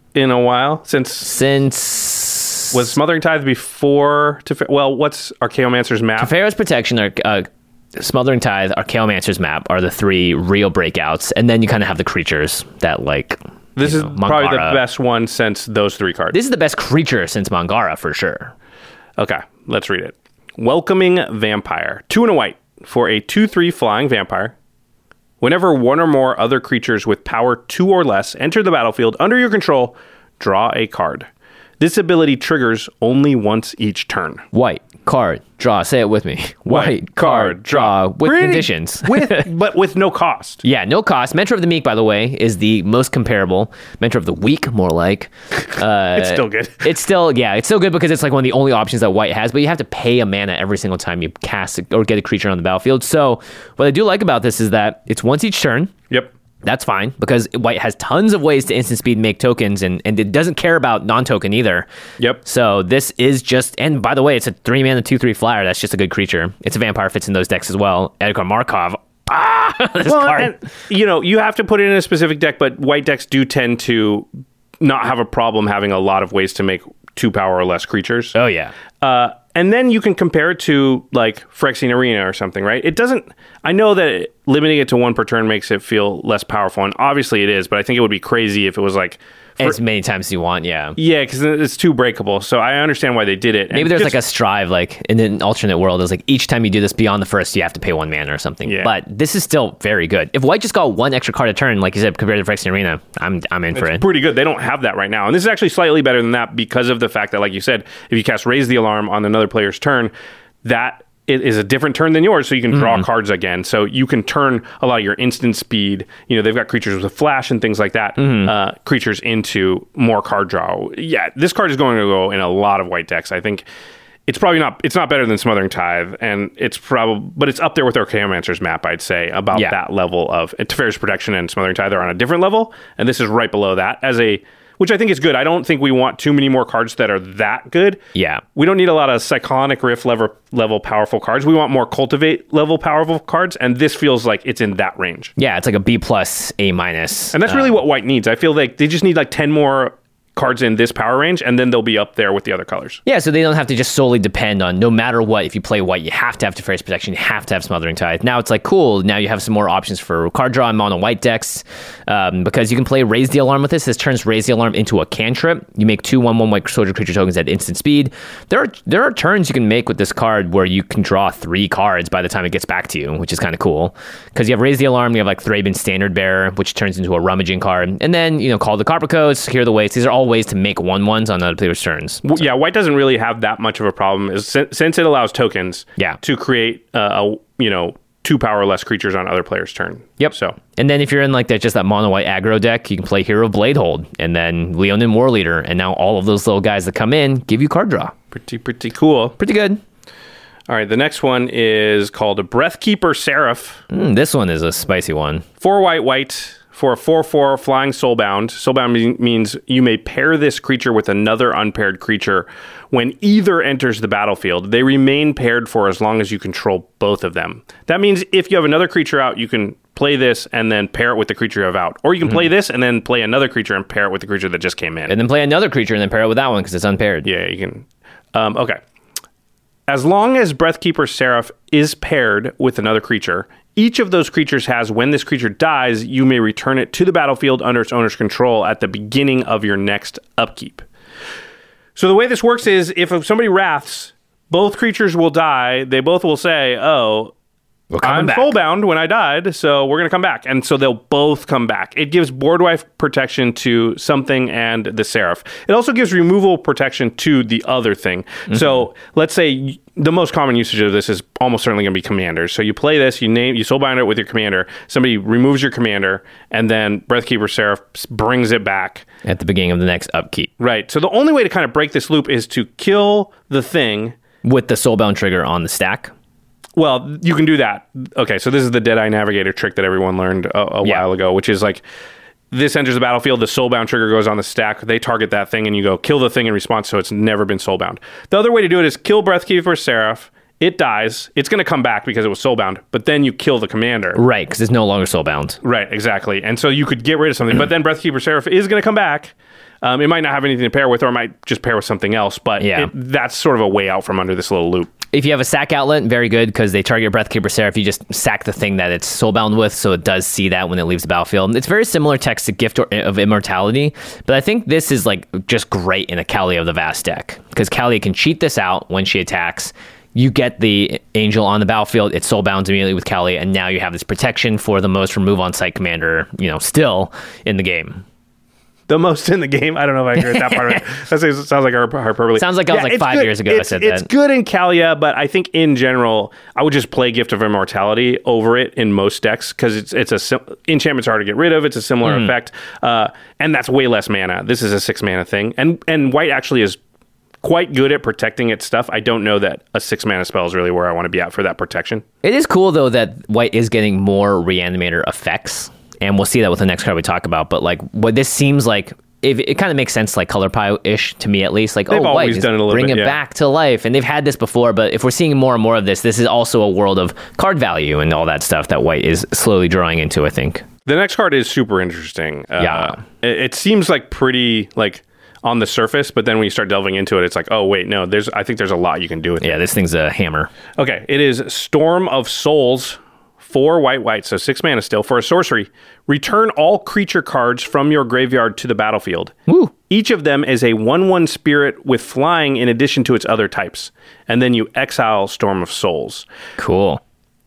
Since was Smothering Tithe before what's Archaeomancer's map? Teferi's Protection, Smothering Tithe, Archaeomancer's map are the 3 real breakouts, and then you kind of have the creatures that This is probably the best one since those 3 cards. This is the best creature since Mangara for sure. Okay, let's read it. Welcoming Vampire. 2 and a white for a 2/3 flying vampire. Whenever one or more other creatures with power 2 or less enter the battlefield under your control, draw a card. This ability triggers only once each turn. White card, draw. Say it with me. White card, draw with conditions. But with no cost. Yeah, no cost. Mentor of the Meek, by the way, is the most comparable. Mentor of the Weak, more like. It's still good. It's still good because it's like one of the only options that White has, but you have to pay a mana every single time you cast or get a creature on the battlefield. So what I do like about this is that it's once each turn. Yep. That's fine because White has tons of ways to instant speed make tokens and it doesn't care about non-token either. Yep. So this is just, and by the way, it's a 3-mana 2/3 flyer. That's just a good creature. It's a vampire, fits in those decks as well. Edgar Markov. This card. And, you have to put it in a specific deck, but white decks do tend to not have a problem having a lot of ways to make 2 power or less creatures. Oh, yeah. And then you can compare it to like Phyrexian Arena or something, right? It doesn't. I know that limiting it to 1 per turn makes it feel less powerful, and obviously it is. But I think it would be crazy if it was like as many times as you want. Yeah. Yeah, because it's too breakable. So I understand why they did it. Maybe there's like a strive, like in an alternate world, it's like each time you do this beyond the first, you have to pay 1 mana or something. Yeah. But this is still very good. If White just got 1 extra card a turn, like you said, compared to Phyrexian Arena, I'm in for it. It's pretty good. They don't have that right now, and this is actually slightly better than that because of the fact that, like you said, if you cast Raise the Alarm on another player's turn, that it is a different turn than yours, so you can draw cards again. So you can turn a lot of your instant speed. They've got creatures with flash and things like that, creatures into more card draw. Yeah, this card is going to go in a lot of white decks. I think it's probably not. It's not better than Smothering Tithe, and but it's up there with Archaeomancer's map. I'd say about that level of Teferi's Protection and Smothering Tithe are on a different level, and this is right below that which I think is good. I don't think we want too many more cards that are that good. Yeah. We don't need a lot of Cyclonic Rift level powerful cards. We want more Cultivate level powerful cards, and this feels like it's in that range. Yeah, it's like a B+, A-. And that's really what White needs. I feel like they just need like 10 more cards in this power range, and then they'll be up there with the other colors. Yeah, so they don't have to just solely depend on, no matter what, if you play White, you have to have Teferi's Protection, you have to have Smothering Tithe. Now it's like, cool, now you have some more options for card draw and mono white decks, because you can play Raise the Alarm with this. This turns Raise the Alarm into a cantrip. You make 2 1/1 white soldier creature tokens at instant speed. There are turns you can make with this card where you can draw 3 cards by the time it gets back to you, which is kind of cool. Because you have Raise the Alarm, you have like Thraben Standard Bearer, which turns into a Rummaging card, and then, Call the Copper Codes, Secure the Waste. These are all ways to make 1/1s on other players' turns. So. Yeah, White doesn't really have that much of a problem since it allows tokens to create 2 power less creatures on other players' turn. Yep. So, and then if you're in like that mono white aggro deck, you can play Hero of Bladehold and then Leonin War Leader, and now all of those little guys that come in give you card draw. Pretty cool. Pretty good. All right, the next one is called a Breathkeeper Seraph. This one is a spicy one. 4 white. For a 4/4 flying soulbound. Soulbound means you may pair this creature with another unpaired creature. When either enters the battlefield, they remain paired for as long as you control both of them. That means if you have another creature out, you can play this and then pair it with the creature you have out. Or you can play this and then play another creature and pair it with the creature that just came in. And then play another creature and then pair it with that one because it's unpaired. Yeah, you can. Okay. As long as Breathkeeper Seraph is paired with another creature, each of those creatures has, when this creature dies, you may return it to the battlefield under its owner's control at the beginning of your next upkeep. So the way this works is if somebody wraths, both creatures will die. They both will say, oh, coming I'm back. soulbound when I died, so we're going to come back. And so they'll both come back. It gives board wipe protection to something and the Seraph. It also gives removal protection to the other thing. Mm-hmm. So let's say the most common usage of this is almost certainly going to be commanders. So you play this, you soulbound it with your commander, somebody removes your commander, and then Breathkeeper Seraph brings it back At the beginning of the next upkeep. Right. So the only way to kind of break this loop is to kill the thing With the soulbound trigger on the stack. Well, you can do that. Okay, so this is the Deadeye Navigator trick that everyone learned a while ago, which is like, this enters the battlefield, the soulbound trigger goes on the stack, they target that thing, and you go kill the thing in response, so it's never been soulbound. The other way to do it is kill Breathkeeper Seraph, it dies, it's going to come back because it was soulbound, but then you kill the commander. Right, because it's no longer soulbound. Right, exactly. And so you could get rid of something, but then Breathkeeper Seraph is going to come back. It might not have anything to pair with, or it might just pair with something else, but that's sort of a way out from under this little loop. If you have a sack outlet, very good, because they target Breathkeeper Seraph. You just sack the thing that it's soulbound with, so it does see that when it leaves the battlefield. It's very similar text to Gift of Immortality, but I think this is like just great in a Kalia of the Vast deck, because Kalia can cheat this out when she attacks. You get the Angel on the battlefield, it soulbounds immediately with Kalia, and now you have this protection for the most remove on site commander, still in the game. The most in the game. I don't know if I agree with that part of it. That sounds like hyperbole. Sounds like I was like 5 years ago I said that. It's good in Kalia, but I think in general, I would just play Gift of Immortality over it in most decks, because enchantment's hard to get rid of. It's a similar effect, and that's way less mana. This is a 6 mana thing, and white actually is quite good at protecting its stuff. I don't know that a 6 mana spell is really where I want to be at for that protection. It is cool though that white is getting more Reanimator effects. And we'll see that with the next card we talk about. But like, what this seems like, it kind of makes sense, like Color Pie-ish to me at least. Like, they've always white, done it a little bring bit, it back to life. And they've had this before, but if we're seeing more and more of this, this is also a world of card value and all that stuff that white is slowly drawing into, I think. The next card is super interesting. It seems like pretty like on the surface, but then when you start delving into it, it's like, oh wait, no, I think there's a lot you can do with it. Yeah, this thing's a hammer. Okay, it is Storm of Souls. 4 white, so 6 mana still. For a sorcery, return all creature cards from your graveyard to the battlefield. Woo. Each of them is a 1/1 spirit with flying in addition to its other types. And then you exile Storm of Souls. Cool.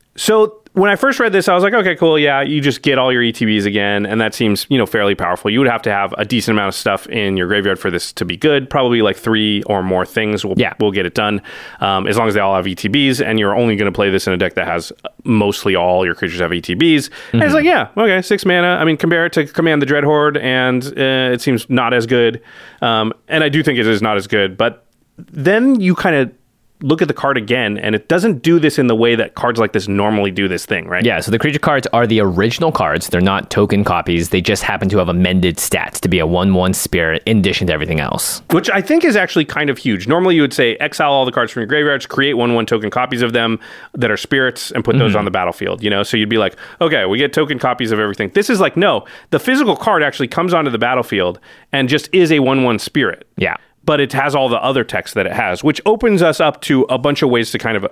So when I first read this, I was like, okay, cool, yeah, you just get all your ETBs again, and that seems, fairly powerful. You would have to have a decent amount of stuff in your graveyard for this to be good. Probably like 3 or more things will get it done, as long as they all have ETBs, and you're only going to play this in a deck that has mostly all your creatures have ETBs. And it's like, yeah, okay, 6 mana. I mean, compare it to Command the Dreadhorde, and it seems not as good. And I do think it is not as good, but then you kind of look at the card again, and it doesn't do this in the way that cards like this normally do this thing, right? Yeah, so the creature cards are the original cards. They're not token copies. They just happen to have amended stats to be a 1/1 spirit in addition to everything else. Which I think is actually kind of huge. Normally you would say exile all the cards from your graveyards, create 1/1 token copies of them that are spirits, and put those on the battlefield, So you'd be like, okay, we get token copies of everything. This is like, no, the physical card actually comes onto the battlefield and just is a 1/1 spirit. Yeah. But it has all the other text that it has, which opens us up to a bunch of ways to kind of,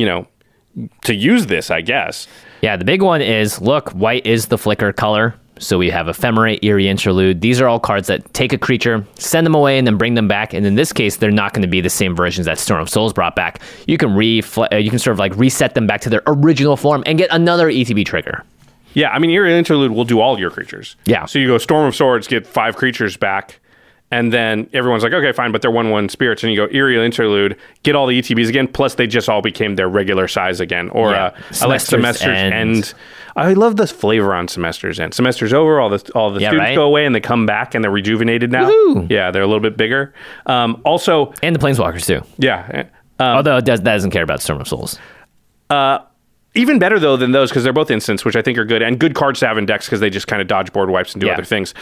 to use this, I guess. Yeah, the big one is, look, white is the flicker color. So we have Ephemerate, Eerie Interlude. These are all cards that take a creature, send them away, and then bring them back. And in this case, they're not going to be the same versions that Storm of Souls brought back. You can you can sort of like reset them back to their original form and get another ETB trigger. Yeah, I mean, Eerie Interlude will do all your creatures. Yeah. So you go Storm of Swords, get 5 creatures back. And then everyone's like, okay, fine, but they're 1/1 spirits. And you go Eerie Interlude, get all the ETBs again, plus they just all became their regular size again. Or I like Semester's End. I love the flavor on Semester's End. Semester's over, all the students go away, and they come back, and they're rejuvenated now. Woo-hoo. Yeah, they're a little bit bigger. Also... And the Planeswalkers, too. Yeah. Although that doesn't care about Storm of Souls. Even better, though, than those, because they're both instants, which I think are good, and good cards to have in decks, because they just kind of dodge board wipes and do other things.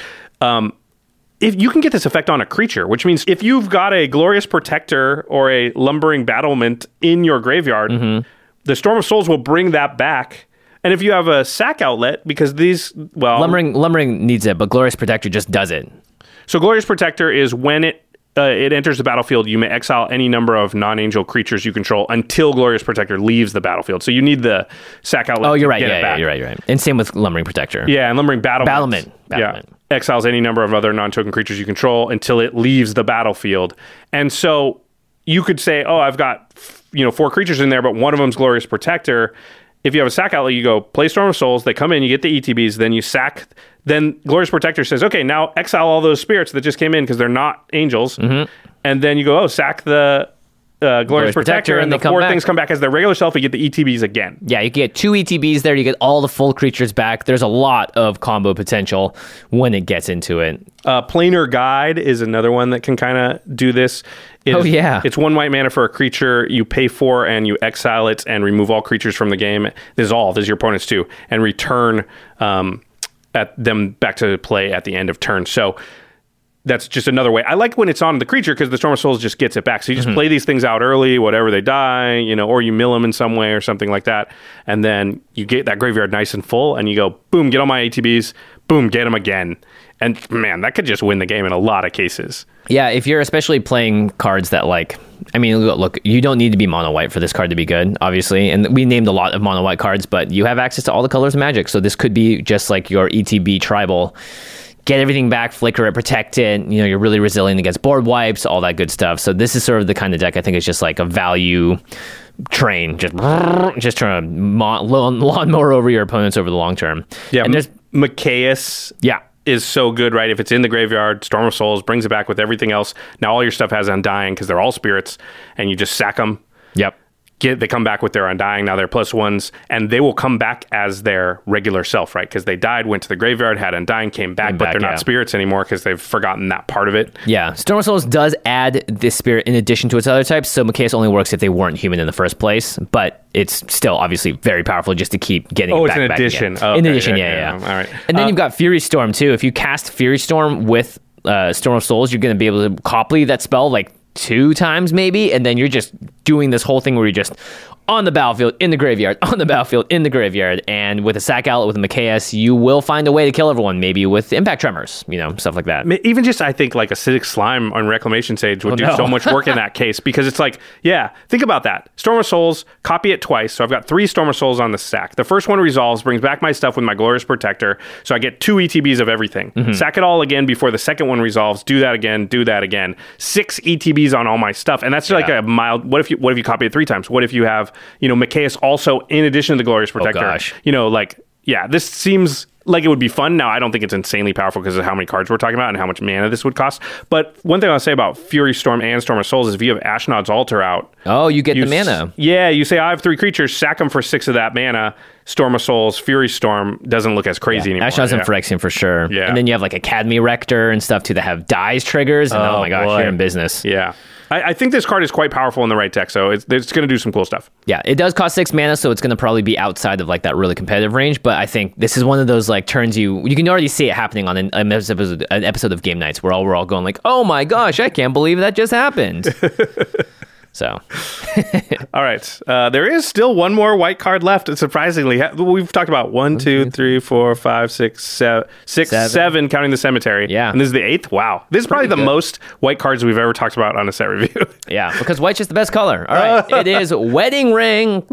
If you can get this effect on a creature, which means if you've got a Glorious Protector or a Lumbering Battlement in your graveyard, the Storm of Souls will bring that back. And if you have a sack outlet, because these, Lumbering needs it, but Glorious Protector just does it. So Glorious Protector is when it enters the battlefield, you may exile any number of non-angel creatures you control until Glorious Protector leaves the battlefield. So you need the sack outlet. Oh, you're right. Get it back. You're right. And same with Lumbering Protector. Yeah, and Lumbering Battlement. Yeah. Exiles any number of other non-token creatures you control until it leaves the battlefield. And so you could say, oh, I've got 4 creatures in there, but one of them's Glorious Protector. if you have a sack outlet, you go play Storm of Souls. They come in, you get the ETBs, then you sack. Then Glorious Protector says, okay, now exile all those spirits that just came in because they're not angels. And then you go, sack the Glorious Protector, and the 4 things come back as their regular self. You get the ETBs again. Yeah, you get 2 ETBs there. You get all the full creatures back. There's a lot of combo potential when it gets into it. Planar Guide is another one that can kind of do this. It's 1 white mana for a creature. You pay 4 and you exile it and remove all creatures from the game. This is your opponent's too, and return at them back to play at the end of turn. So that's just another way. I like when it's on the creature because the Storm of Souls just gets it back. So you just play these things out early, whatever they die, or you mill them in some way or something like that. And then you get that graveyard nice and full and you go, boom, get all my ATBs, boom, get them again. And man, that could just win the game in a lot of cases. Yeah, if you're especially playing cards that look, you don't need to be mono white for this card to be good, obviously. And we named a lot of mono white cards, but you have access to all the colors of Magic. So this could be just like your ETB tribal. Get everything back, flicker it, protect it. You're really resilient against board wipes, all that good stuff. So this is sort of the kind of deck I think is just like a value train, just trying to lawnmower over your opponents over the long term. Yeah, and there's Mikaeus. Yeah. Is so good, right? If it's in the graveyard, Storm of Souls brings it back with everything else. Now all your stuff has Undying because they're all spirits, and you just sack them. Yep. They come back with their Undying. Now they're +1s, and they will come back as their regular self, right? Because they died, went to the graveyard, had Undying, came back, but they're not spirits anymore because they've forgotten that part of it. Yeah, Storm of Souls does add this spirit in addition to its other types, so Mikaeus only works if they weren't human in the first place, but it's still obviously very powerful just to keep getting it back. Oh, it's an addition. Okay, in addition, yeah. All right. And then you've got Fury Storm, too. If you cast Fury Storm with Storm of Souls, you're going to be able to copy that spell like 2 times maybe, and then you're just doing this whole thing where you're just on the battlefield, in the graveyard, on the battlefield, in the graveyard, and with a sack outlet with a Mikaeus, you will find a way to kill everyone, maybe with Impact Tremors, stuff like that. Even just, I think, like Acidic Slime on Reclamation Sage would do so much work in that case, because it's like, think about that. Storm of Souls, copy it twice, so I've got 3 Storm of Souls on the stack. The first one resolves, brings back my stuff with my Glorious Protector, so I get 2 ETBs of everything. Sack it all again before the second one resolves, do that again, 6 ETBs on all my stuff, and that's like a mild, what if you copy it 3 times? What if you have, Mikaeus also in addition to the Glorious Protector? Oh, gosh. This seems like it would be fun. Now, I don't think it's insanely powerful because of how many cards we're talking about and how much mana this would cost. But one thing I'll say about Fury Storm and Storm of Souls is if you have Ashnod's Altar out... Oh, you get the mana. Yeah, you say, I have 3 creatures, sack them for 6 of that mana. Storm of Souls, Fury Storm doesn't look as crazy anymore. Ashnod's and Phyrexian for sure. Yeah. And then you have like Academy Rector and stuff too that have dies triggers. And oh my gosh, you're in business. Yeah. I think this card is quite powerful in the right deck, so it's going to do some cool stuff. Yeah, it does cost 6 mana, so it's going to probably be outside of like that really competitive range. But I think this is one of those like turns you can already see it happening on an episode of Game Nights where we're all going like, oh my gosh, I can't believe that just happened. So, all right. There is still one more white card left. Surprisingly, we've talked about 1, 2, 3, 4, 5, 6, 7, counting the cemetery. Yeah, and this is the 8th. Wow, this is probably the most white cards we've ever talked about on a set review. Yeah, because white's just the best color. All right, it is Wedding Ring.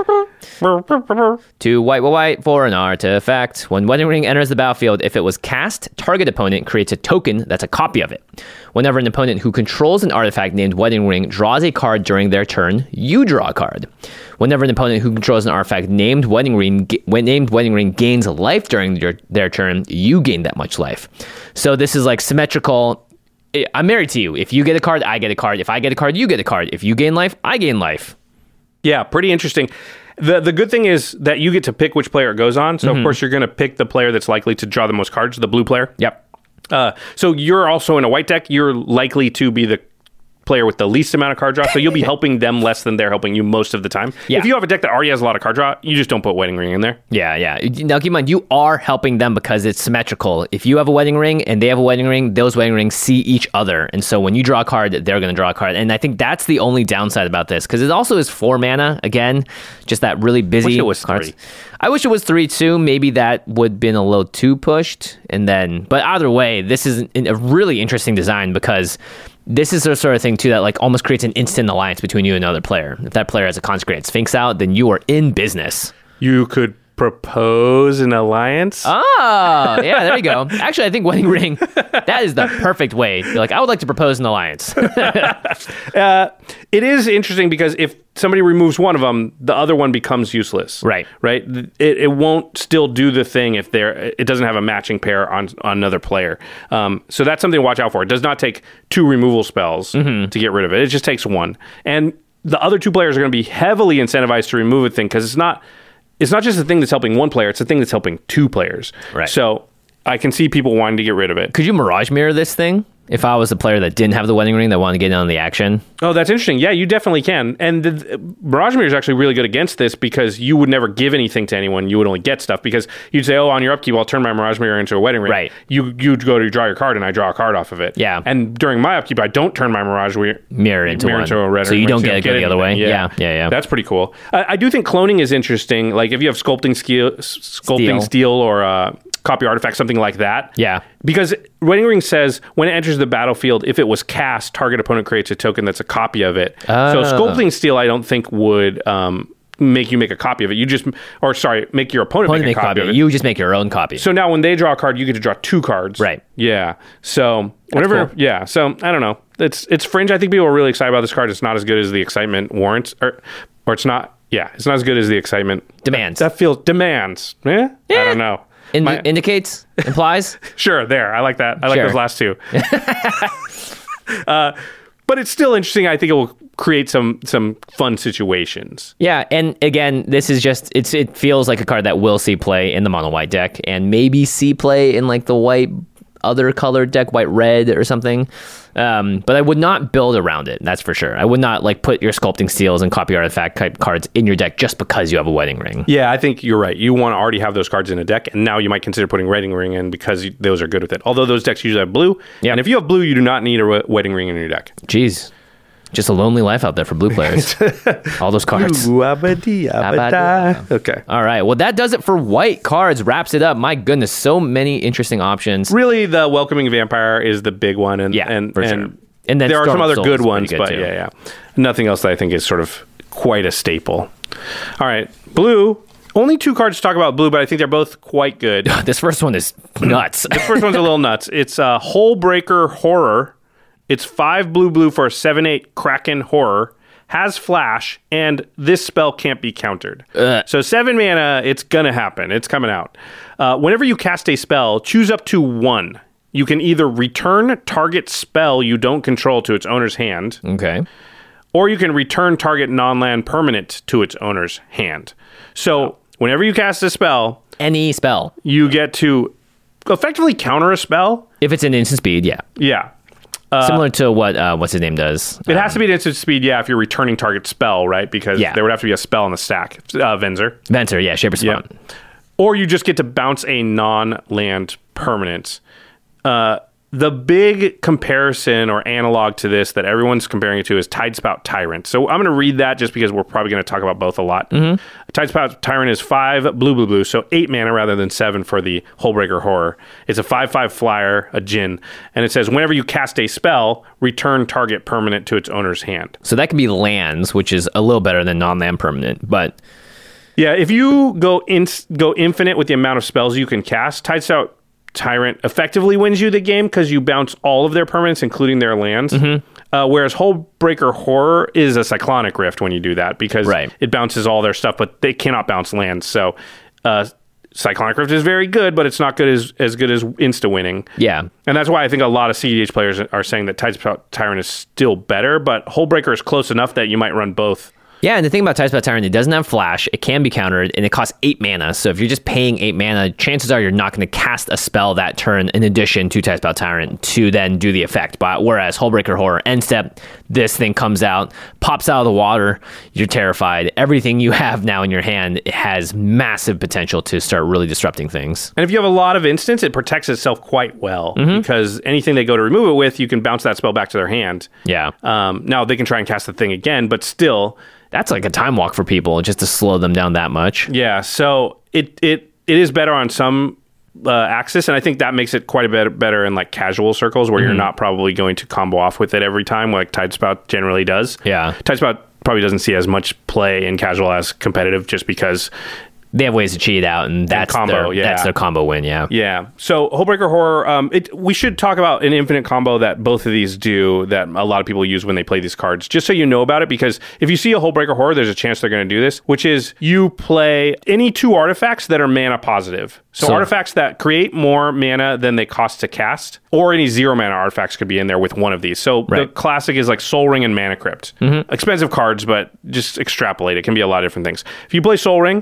2 white for an artifact. When Wedding Ring enters the battlefield, if it was cast, target opponent creates a token that's a copy of it. Whenever an opponent who controls an artifact named Wedding Ring draws a card during their turn, you draw a card. Whenever an opponent who controls an artifact named Wedding Ring gains life during their turn, you gain that much life. So this is like symmetrical. I'm married to you. If you get a card, I get a card. If I get a card, you get a card. If you gain life, I gain life. Yeah, pretty interesting. The good thing is that you get to pick which player it goes on. So, of course, you're going to pick the player that's likely to draw the most cards, the blue player. Yep. So you're also in a white deck. You're likely to be the player with the least amount of card draw, so you'll be helping them less than they're helping you most of the time. Yeah. If you have a deck that already has a lot of card draw, you just don't put Wedding Ring in there. Yeah. Now keep in mind, you are helping them because it's symmetrical. If you have a Wedding Ring and they have a Wedding Ring, those Wedding Rings see each other. And so when you draw a card, they're going to draw a card. And I think that's the only downside about this, because it also is 4 mana. Again, just that really busy. I wish it was 3. I wish it was 3 too. Maybe that would have been a little too pushed. But either way, this is a really interesting design because this is the sort of thing too that like almost creates an instant alliance between you and another player. If that player has a Consecrated Sphinx out, then you are in business. You could propose an alliance. Oh, yeah, there you go. Actually, I think wedding ring, that is the perfect way. You're like, I would like to propose an alliance. It is interesting because if somebody removes one of them, the other one becomes useless. Right. It won't still do the thing if it doesn't have a matching pair on another player. So that's something to watch out for. It does not take 2 removal spells to get rid of it. It just takes 1. And the other 2 players are going to be heavily incentivized to remove a thing because it's not just the thing that's helping 1 player, it's the thing that's helping 2 players. Right. So I can see people wanting to get rid of it. Could you Mirage Mirror this thing? If I was a player that didn't have the wedding ring that wanted to get in on the action? Oh, that's interesting. Yeah, you definitely can. And Mirage Mirror is actually really good against this because you would never give anything to anyone. You would only get stuff because you'd say, oh, on your upkeep, I'll turn my Mirage Mirror into a wedding ring. Right. You'd go to draw your card and I draw a card off of it. Yeah. And during my upkeep, I don't turn my Mirage Mirror into a red so you don't get it go the other way? Yeah. That's pretty cool. I do think cloning is interesting. Like if you have Sculpting Steel or Copy Artifact, something like that. Yeah. Because Wedding Ring says when it enters the battlefield, if it was cast, target opponent creates a token that's a copy of it. So Sculpting Steel, I don't think would make you make a copy of it. Make your opponent make a copy of it. You just make your own copy. So now when they draw a card, you get to draw 2 cards. Right. Yeah. So whenever, cool. yeah. So I don't know. It's fringe. I think people are really excited about this card. It's not as good as the excitement warrants, or it's not. Yeah, it's not as good as the excitement demands. That feels demands. Yeah. I don't know. Indicates, implies. Sure, there. I like that. I like those last 2. But it's still interesting. I think it will create some fun situations. Yeah, and again, this is just it feels like a card that will see play in the mono white deck, and maybe see play in like the white other colored deck, white red or something. But I would not build around it. That's for sure. I would not like put your Sculpting Steels and Copy Artifact type cards in your deck just because you have a wedding ring. Yeah, I think you're right. You want to already have those cards in a deck, and now you might consider putting wedding ring in because those are good with it. Although those decks usually have blue, and if you have blue, you do not need a wedding ring in your deck. Jeez. Just a lonely life out there for blue players. All those cards. Okay. All right. Well, that does it for white cards. Wraps it up. My goodness, so many interesting options. Really, the Welcoming Vampire is the big one. And sure. And then there are some other good ones, good but too. yeah. Nothing else that I think is sort of quite a staple. All right. Blue. Only 2 cards to talk about blue, but I think they're both quite good. This first one is nuts. This first one's a little nuts. It's Hullbreaker Horror. It's 5 blue for a 7/8 Kraken Horror. Has flash, and this spell can't be countered. So 7 mana, it's gonna happen. It's coming out. Whenever you cast a spell, choose up to 1. You can either return target spell you don't control to its owner's hand. Okay. Or you can return target non-land permanent to its owner's hand. So whenever you cast a spell... Any spell. You get to effectively counter a spell. If it's an instant speed, yeah. Yeah. Similar to what what's his name does. It has to be an instant speed, if you're returning target spell, right? Because there would have to be a spell in the stack. Venser, yeah, Shaper's Spawn. Yep. Or you just get to bounce a non-land permanent. The big comparison or analog to this that everyone's comparing it to is Tidespout Tyrant. So I'm going to read that just because we're probably going to talk about both a lot. Mm-hmm. Tidespout Tyrant is 5 blue, so 8 mana rather than 7 for the Hullbreaker Horror. It's a 5/5 flyer, a djinn, and it says whenever you cast a spell, return target permanent to its owner's hand. So that can be lands, which is a little better than non-land permanent, but... Yeah, if you go infinite with the amount of spells you can cast, Tidespout Tyrant effectively wins you the game because you bounce all of their permanents, including their lands. Mm-hmm. Whereas Hullbreaker Horror is a Cyclonic Rift when you do that because it bounces all their stuff, but they cannot bounce lands. So Cyclonic Rift is very good, but it's not good as good as insta-winning. Yeah. And that's why I think a lot of CEDH players are saying that Tidespout Tyrant is still better, but Hullbreaker is close enough that you might run both. Yeah, and the thing about Tidespout Tyrant, it doesn't have flash, it can be countered, and it costs 8 mana. So if you're just paying 8 mana, chances are you're not going to cast a spell that turn in addition to Tidespout Tyrant to then do the effect. But whereas Hullbreaker Horror, end step, this thing comes out, pops out of the water, you're terrified. Everything you have now in your hand has massive potential to start really disrupting things. And if you have a lot of instants, it protects itself quite well because anything they go to remove it with, you can bounce that spell back to their hand. Yeah. Now they can try and cast the thing again, but still... That's like a time walk for people just to slow them down that much. Yeah, so it is better on some axis, and I think that makes it quite a bit better in like casual circles where you're not probably going to combo off with it every time like Tidespout generally does. Yeah. Tidespout probably doesn't see as much play in casual as competitive just because They have ways to cheat out, and that's that's their combo win. Yeah. Yeah. So Hullbreaker Horror, we should talk about an infinite combo that both of these do that a lot of people use when they play these cards, just so you know about it, because if you see a Hullbreaker Horror, there's a chance they're going to do this, which is you play any 2 artifacts that are mana positive. So artifacts that create more mana than they cost to cast, or any 0 mana artifacts could be in there with one of these. So the classic is like Sol Ring and Mana Crypt. Expensive cards, but just extrapolate. It can be a lot of different things. If you play Sol Ring,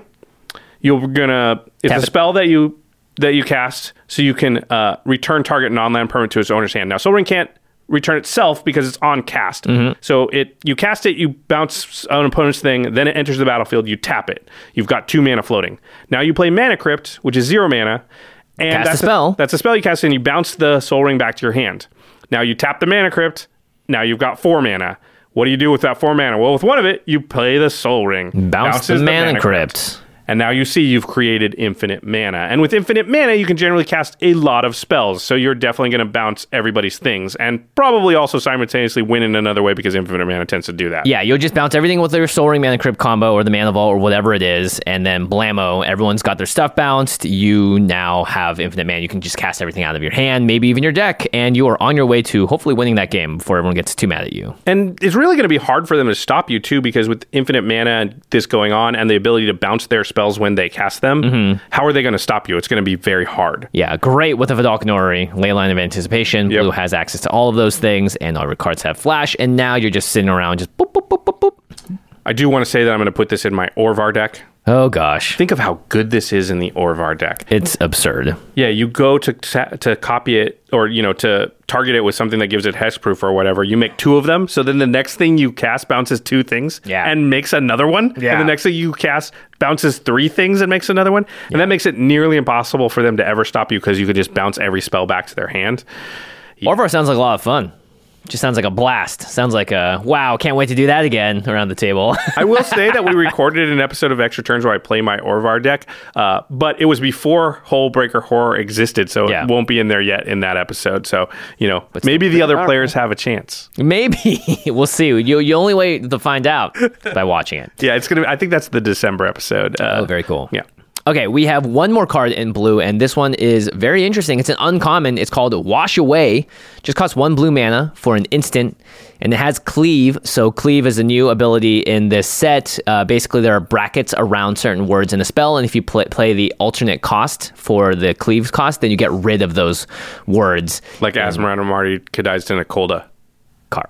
it's a spell that you cast, so you can return target non-land permanent to its owner's hand. Now, Sol Ring can't return itself because it's on cast. So you cast it, you bounce an opponent's thing, then it enters the battlefield, you tap it. You've got 2 mana floating. Now you play Mana Crypt, which is 0 mana, and that's a spell. That's a spell you cast, and you bounce the Sol Ring back to your hand. Now you tap the Mana Crypt, now you've got 4 mana. What do you do with that 4 mana? Well, with one of it, you play the Sol Ring. Bounce the Mana Crypt. And now you see you've created infinite mana. And with infinite mana, you can generally cast a lot of spells. So you're definitely going to bounce everybody's things and probably also simultaneously win in another way because infinite mana tends to do that. Yeah, you'll just bounce everything with your Sol Ring Mana Crypt combo or the Mana Vault or whatever it is. And then blammo, everyone's got their stuff bounced. You now have infinite mana. You can just cast everything out of your hand, maybe even your deck. And you are on your way to hopefully winning that game before everyone gets too mad at you. And it's really going to be hard for them to stop you too, because with infinite mana and this going on and the ability to bounce their spells when they cast them, how are they going to stop you? It's going to be very hard. Yeah, great with the Vidal Nori, Leyline of Anticipation. Blue has access to all of those things, and all your cards have flash, and now you're just sitting around just boop, boop, boop, boop, boop. I do want to say that I'm going to put this in my Orvar deck. Oh, gosh. Think of how good this is in the Orvar deck. It's absurd. Yeah, you go to copy it, or, to target it with something that gives it hexproof or whatever. You make 2 of them, so then the next thing you cast bounces 2 things and makes another one. Yeah. And the next thing you cast bounces 3 things and makes another one. And that makes it nearly impossible for them to ever stop you, because you could just bounce every spell back to their hand. Orvar sounds like a lot of fun. Just sounds like a blast. Sounds like a, wow, can't wait to do that again around the table. I will say that we recorded an episode of Extra Turns where I play my Orvar deck, but it was before Hullbreaker Horror existed, so it won't be in there yet in that episode. So, but maybe the other players have a chance. Maybe. We'll see. You only wait to find out by watching it. Yeah, I think that's the December episode. Very cool. Yeah. Okay, we have one more card in blue, and this one is very interesting. It's an uncommon. It's called Wash Away. Just costs 1 blue mana for an instant, and it has Cleave. So Cleave is a new ability in this set. Basically, there are brackets around certain words in a spell, and if you play the alternate cost for the Cleave cost, then you get rid of those words. Like Azmoran or Marty Kadaistan and Akolda. Card.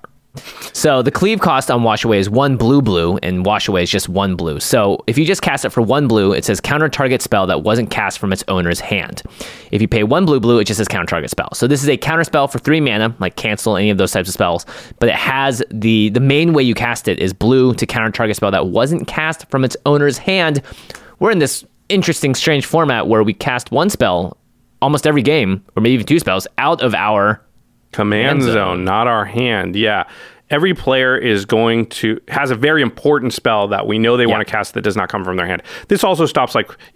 So the Cleave cost on Wash Away is 1 blue, and Wash Away is just 1 blue. So if you just cast it for 1 blue, it says counter target spell that wasn't cast from its owner's hand. If you pay 1 blue, it just says counter target spell. So this is a counter spell for 3 mana, like cancel any of those types of spells, but it has the main way you cast it is blue to counter target spell that wasn't cast from its owner's hand. We're in this interesting, strange format where we cast 1 spell almost every game, or maybe even 2 spells, out of our command zone, not our hand. Yeah. Every player has a very important spell that we know they want to cast that does not come from their hand. This also stops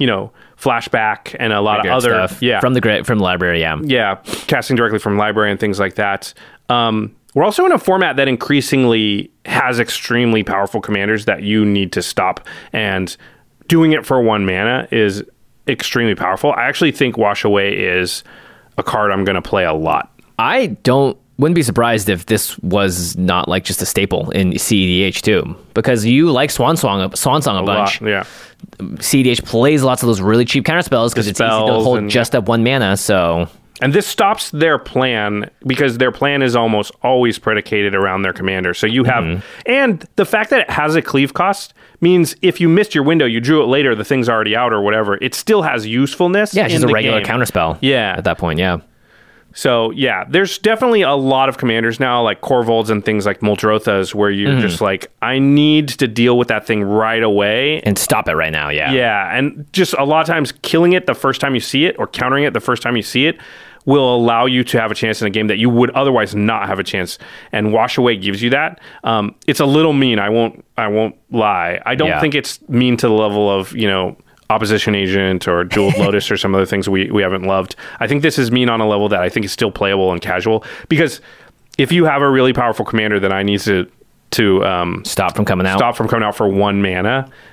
flashback and a lot of other stuff from the library. Yeah, casting directly from library and things like that. We're also in a format that increasingly has extremely powerful commanders that you need to stop, and doing it for 1 mana is extremely powerful. I actually think Wash Away is a card I'm going to play a lot. Wouldn't be surprised if this was not like just a staple in CEDH too, because you like Swan Song a bunch. Yeah, CEDH plays lots of those really cheap counter spells because it's easy to hold just up 1 mana. And this stops their plan, because their plan is almost always predicated around their commander. So you have, and the fact that it has a Cleave cost means if you missed your window, you drew it later, the thing's already out or whatever, it still has usefulness. Yeah, it's just a regular counter spell. Yeah, at that point, yeah. So, yeah, there's definitely a lot of commanders now, like Korvolds and things like Moltrothas, where you're just like, I need to deal with that thing right away. And stop it right now, yeah. Yeah, and just a lot of times killing it the first time you see it, or countering it the first time you see it, will allow you to have a chance in a game that you would otherwise not have a chance. And Wash Away gives you that. It's a little mean, I won't lie. I don't think it's mean to the level of, Opposition Agent or Jeweled Lotus or some other things we haven't loved. I think this is mean on a level that I think is still playable and casual, because if you have a really powerful commander that I need to stop from coming out for 1 mana,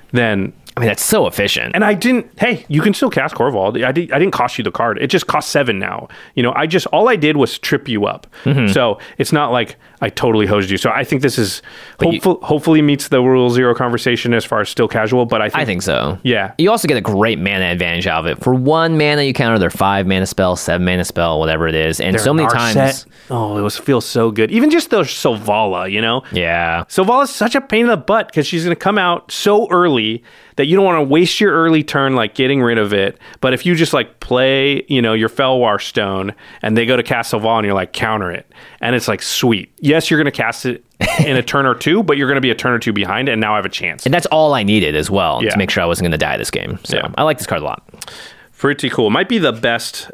then... I mean, that's so efficient. And hey, you can still cast Korvold. I didn't cost you the card. It just cost 7 now. All I did was trip you up. So it's not like I totally hosed you. So I think this is hopefully meets the Rule Zero conversation as far as still casual, but I think so. Yeah. You also get a great mana advantage out of it. For 1 mana, you counter their 5 mana spell, 7 mana spell, whatever it is. And so many times... it feels so good. Even just the Selvala, Yeah. Selvala's such a pain in the butt because she's going to come out so early that you don't want to waste your early turn like getting rid of it. But if you just like play, your Felwar Stone and they go to cast Selvala and you're like, counter it. And it's like, sweet. Yes, you're going to cast it in a turn or two, but you're going to be a turn or two behind and now I have a chance. And that's all I needed as well to make sure I wasn't going to die this game. So I like this card a lot. Pretty cool. Might be the best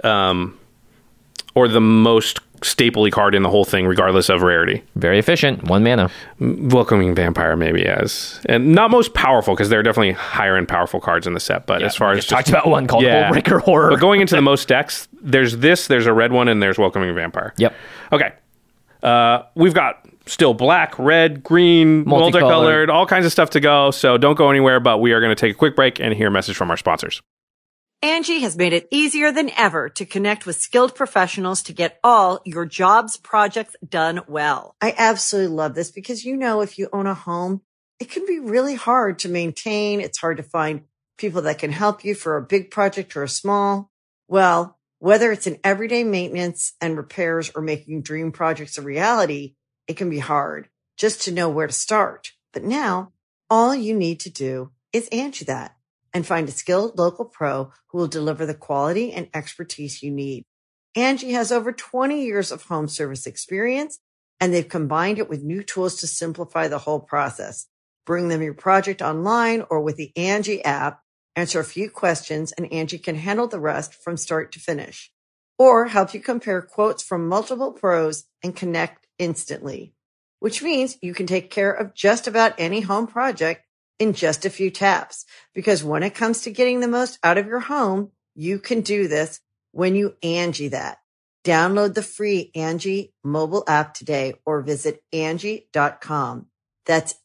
or the most staple-y card in the whole thing, regardless of rarity. Very efficient. 1 mana. Welcoming Vampire maybe and not most powerful because there are definitely higher end powerful cards in the set. But as far as talked about one called Hullbreaker Horror. But going into the most decks, there's a red one, and there's Welcoming Vampire. Yep. Okay. We've got still black, red, green, multicolored, all kinds of stuff to go. So don't go anywhere. But we are going to take a quick break and hear a message from our sponsors. Angie has made it easier than ever to connect with skilled professionals to get all your jobs projects done well. I absolutely love this because, if you own a home, it can be really hard to maintain. It's hard to find people that can help you for a big project or a small. Well, whether it's in everyday maintenance and repairs or making dream projects a reality, it can be hard just to know where to start. But now all you need to do is Angie that and find a skilled local pro who will deliver the quality and expertise you need. Angie has over 20 years of home service experience, and they've combined it with new tools to simplify the whole process. Bring them your project online or with the Angie app, answer a few questions, and Angie can handle the rest from start to finish. Or help you compare quotes from multiple pros and connect instantly, which means you can take care of just about any home project in just a few taps. Because when it comes to getting the most out of your home, you can do this when you Angie that. Download the free Angie mobile app today or visit Angie.com. That's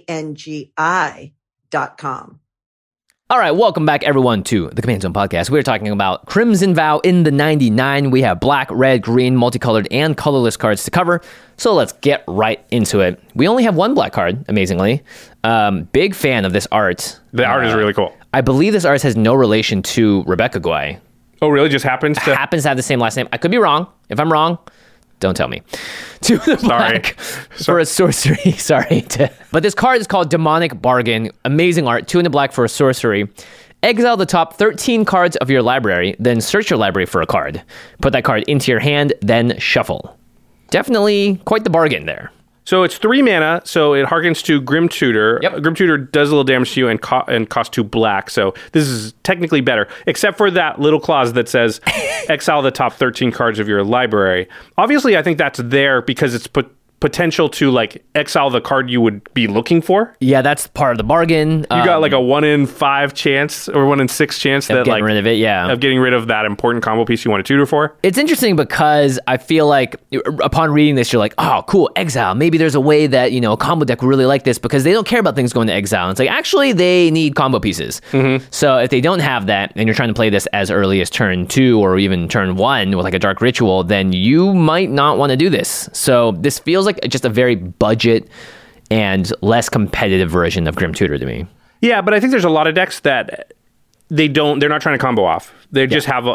ANGI.com. All right, welcome back, everyone, to the Command Zone Podcast. We're talking about Crimson Vow in the 99. We have black, red, green, multicolored, and colorless cards to cover. So let's get right into it. We only have 1 black card, amazingly. Big fan of this art. The art is really cool. I believe this art has no relation to Rebecca Guay. Oh, really? Just happens to have the same last name. I could be wrong. If I'm wrong, don't tell me. 2 the black for a sorcery. But this card is called Demonic Bargain. Amazing art. 2 in the black for a sorcery. Exile the top 13 cards of your library, then search your library for a card. Put that card into your hand, then shuffle. Definitely quite the bargain there. So it's 3 mana, so it harkens to Grim Tutor. Yep. Grim Tutor does a little damage to you and costs 2 black, so this is technically better, except for that little clause that says exile the top 13 cards of your library. Obviously, I think that's there because it's potential to like exile the card you would be looking for. Yeah, that's part of the bargain. You got like a 1 in 5 chance or 1 in 6 chance of getting rid of it. Yeah, of getting rid of that important combo piece you want to tutor for. It's interesting because I feel like upon reading this, you're like, oh, cool, exile. Maybe there's a way that a combo deck would really like this because they don't care about things going to exile. And it's like actually they need combo pieces. Mm-hmm. So if they don't have that, and you're trying to play this as early as turn 2 or even turn 1 with like a Dark Ritual, then you might not want to do this. So this feels like just a very budget and less competitive version of Grim Tutor to me. Yeah, but I think there's a lot of decks that they're not trying to combo off. They just have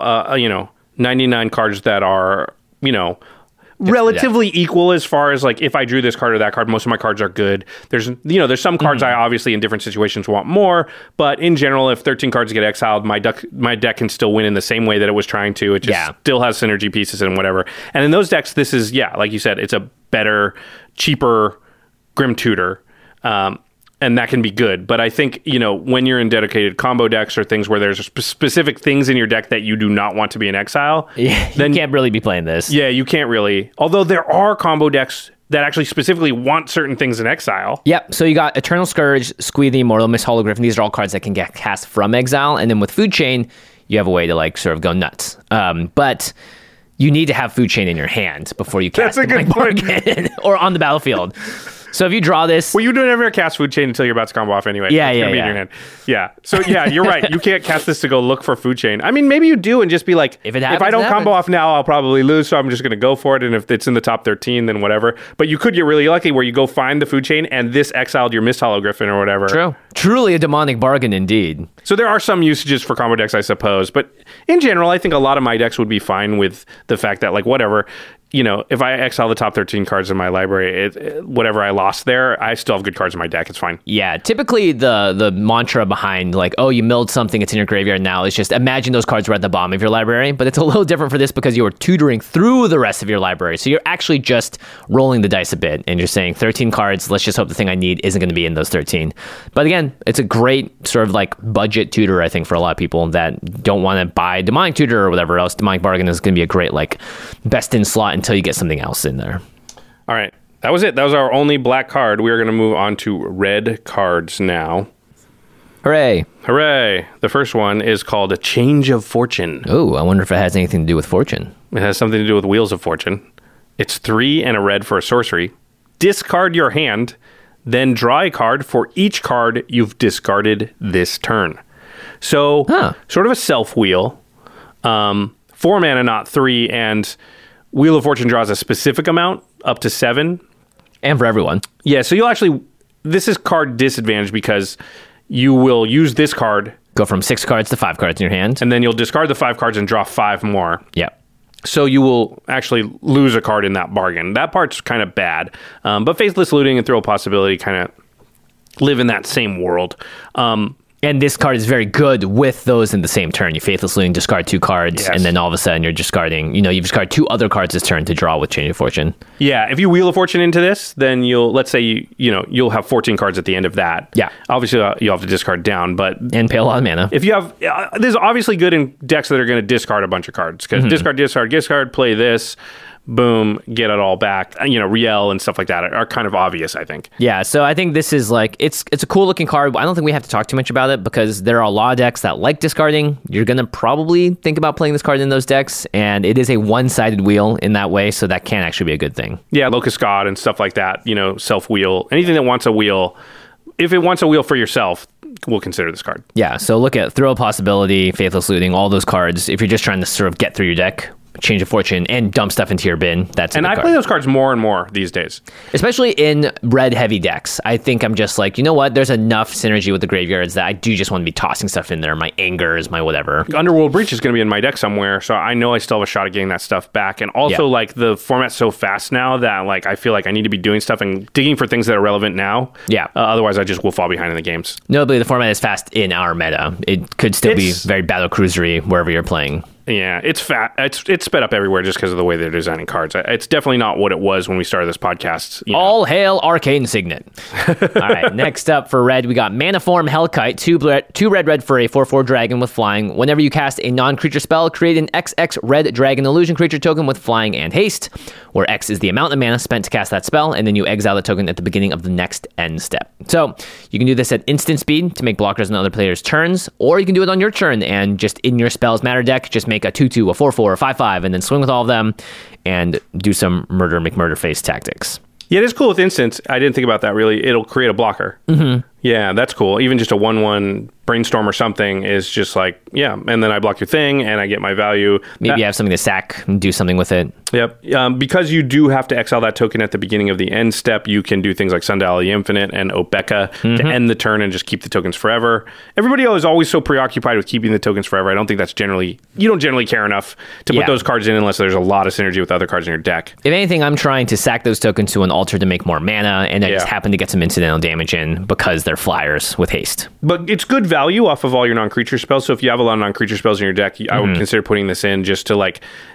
99 cards that are, relatively equal as far as like if I drew this card or that card, most of my cards are good. There's some cards I obviously in different situations want more, but in general, if 13 cards get exiled, my deck can still win in the same way that it was trying to. It just still has synergy pieces and whatever. And in those decks, this is like you said, it's a better, cheaper Grim Tutor. And that can be good. But I think, when you're in dedicated combo decks or things where there's specific things in your deck that you do not want to be in exile, then you can't really be playing this. Yeah, you can't really. Although there are combo decks that actually specifically want certain things in exile. Yep. So you got Eternal Scourge, Squee the Immortal, Miss Hologryph. These are all cards that can get cast from exile. And then with Food Chain, you have a way to like sort of go nuts. But you need to have Food Chain in your hand before you cast That's a good point. or on the battlefield. So if you draw this, Well, you don't ever cast Food Chain until you're about to combo off anyway. Yeah, It's yeah, gonna be yeah. in your hand. Yeah. So yeah, you're right. You can't cast this to go look for Food Chain. I mean, maybe you do and just be like, If it happens, I don't it combo happens. off now, I'll probably lose. So I'm just going to go for it. And if it's in the top 13, then whatever. But you could get really lucky where you go find the Food Chain and this exiled your Mist Hologriffin or whatever. true, truly a demonic bargain indeed. So there are some usages for combo decks, I suppose. But in general, I think a lot of my decks would be fine with the fact that, like, whatever, you know, if I exile the top 13 cards in my library, whatever I lost there, I still have good cards in my deck. It's fine. Yeah, typically the mantra behind like, oh, you milled something, it's in your graveyard now, is just imagine those cards were at the bottom of your library. But it's a little different for this because you were tutoring through the rest of your library. So you're actually just rolling the dice a bit and you're saying 13 cards, let's just hope the thing I need isn't going to be in those 13. But again, it's a great sort of like budget tutor, I think, for a lot of people that don't want to buy Demonic Tutor or whatever else. Demonic Bargain is going to be a great like best in slot until you get something else in there. All right. That was it. That was our only black card. We are going to move on to red cards now. Hooray. Hooray. The first one is called a Change of Fortune. Oh, I wonder if it has anything to do with fortune. It has something to do with Wheels of Fortune. It's 3 and a red for a sorcery. Discard your hand, then draw a card for each card you've discarded this turn. So, sort of a self-wheel. 4 mana, not 3, and Wheel of Fortune draws a specific amount, up to 7. And for everyone. Yeah, so you'll actually... This is card disadvantage because you will use this card, Go from 6 cards to 5 cards in your hand. and then you'll discard the 5 cards and draw 5 more. Yeah. So you will actually lose a card in that bargain. That part's kind of bad. But Faithless Looting and Thrill of Possibility kind of live in that same world. And this card is very good with those in the same turn. You Faithless Looting, discard 2 cards, Yes. and then all of a sudden you're discarding, you've discarded 2 other cards this turn to draw with Change of Fortune. Yeah, if you Wheel of Fortune into this, then let's say you'll have 14 cards at the end of that. Yeah. Obviously, you'll have to discard down, but And pay a lot of mana. if you have, this is obviously good in decks that are going to discard a bunch of cards because discard, play this, boom, get it all back. Riel and stuff like that are kind of obvious, I think. Yeah, so I think this is like, it's a cool looking card. I don't think we have to talk too much about it because there are a lot of decks that like discarding. You're going to probably think about playing this card in those decks, and it is a one-sided wheel in that way, so that can actually be a good thing. Yeah, Locust God and stuff like that, self-wheel. Anything that wants a wheel, if it wants a wheel for yourself, we'll consider this card. Yeah, so look at Thrill of Possibility, Faithless Looting, all those cards. If you're just trying to sort of get through your deck, Change of Fortune, and dump stuff into your bin, that's a And good I card. play those cards more and more these days. Especially in red heavy decks. I think I'm just like, you know what? There's enough synergy with the graveyards that I do just want to be tossing stuff in there. My angers, my whatever. Underworld Breach is going to be in my deck somewhere, so I know I still have a shot at getting that stuff back. And also, Yeah. like, the format's so fast now that, like, I feel like I need to be doing stuff and digging for things that are relevant now. Yeah. Otherwise, I just will fall behind in the games. Notably, the format is fast in our meta. It could still be It's- very battle cruisery wherever you're playing. Yeah, it's fat. It's sped up everywhere just because of the way they're designing cards. It's definitely not what it was when we started this podcast. All hail Arcane Signet. All right, next up for red, we got Mana Form Hellkite, 2 red for a 4/4 dragon with flying. Whenever you cast a non-creature spell, create an XX red dragon illusion creature token with flying and haste, where X is the amount of mana spent to cast that spell, and then you exile the token at the beginning of the next end step. So you can do this at instant speed to make blockers on other players' turns, or you can do it on your turn and just in your spells matter deck, just make a 2/2, a 4/4, a 5/5, and then swing with all of them and do some murder face tactics. Yeah, it is cool with instants. I didn't think about that really. It'll create a blocker. Mm-hmm. Yeah, that's cool. Even just a 1/1 brainstorm or something is just like, yeah, and then I block your thing and I get my value. Maybe you have something to sack and do something with it. Yep. Because you do have to exile that token at the beginning of the end step, you can do things like Sundial the Infinite and Obeka to end the turn and just keep the tokens forever. Everybody is always so preoccupied with keeping the tokens forever. I don't think you don't generally care enough to put those cards in unless there's a lot of synergy with other cards in your deck. If anything, I'm trying to sack those tokens to an altar to make more mana, and I just happen to get some incidental damage in because they're flyers with haste. But it's good value off of all your non-creature spells. So if you have a lot of non-creature spells in your deck, I would consider putting this in just to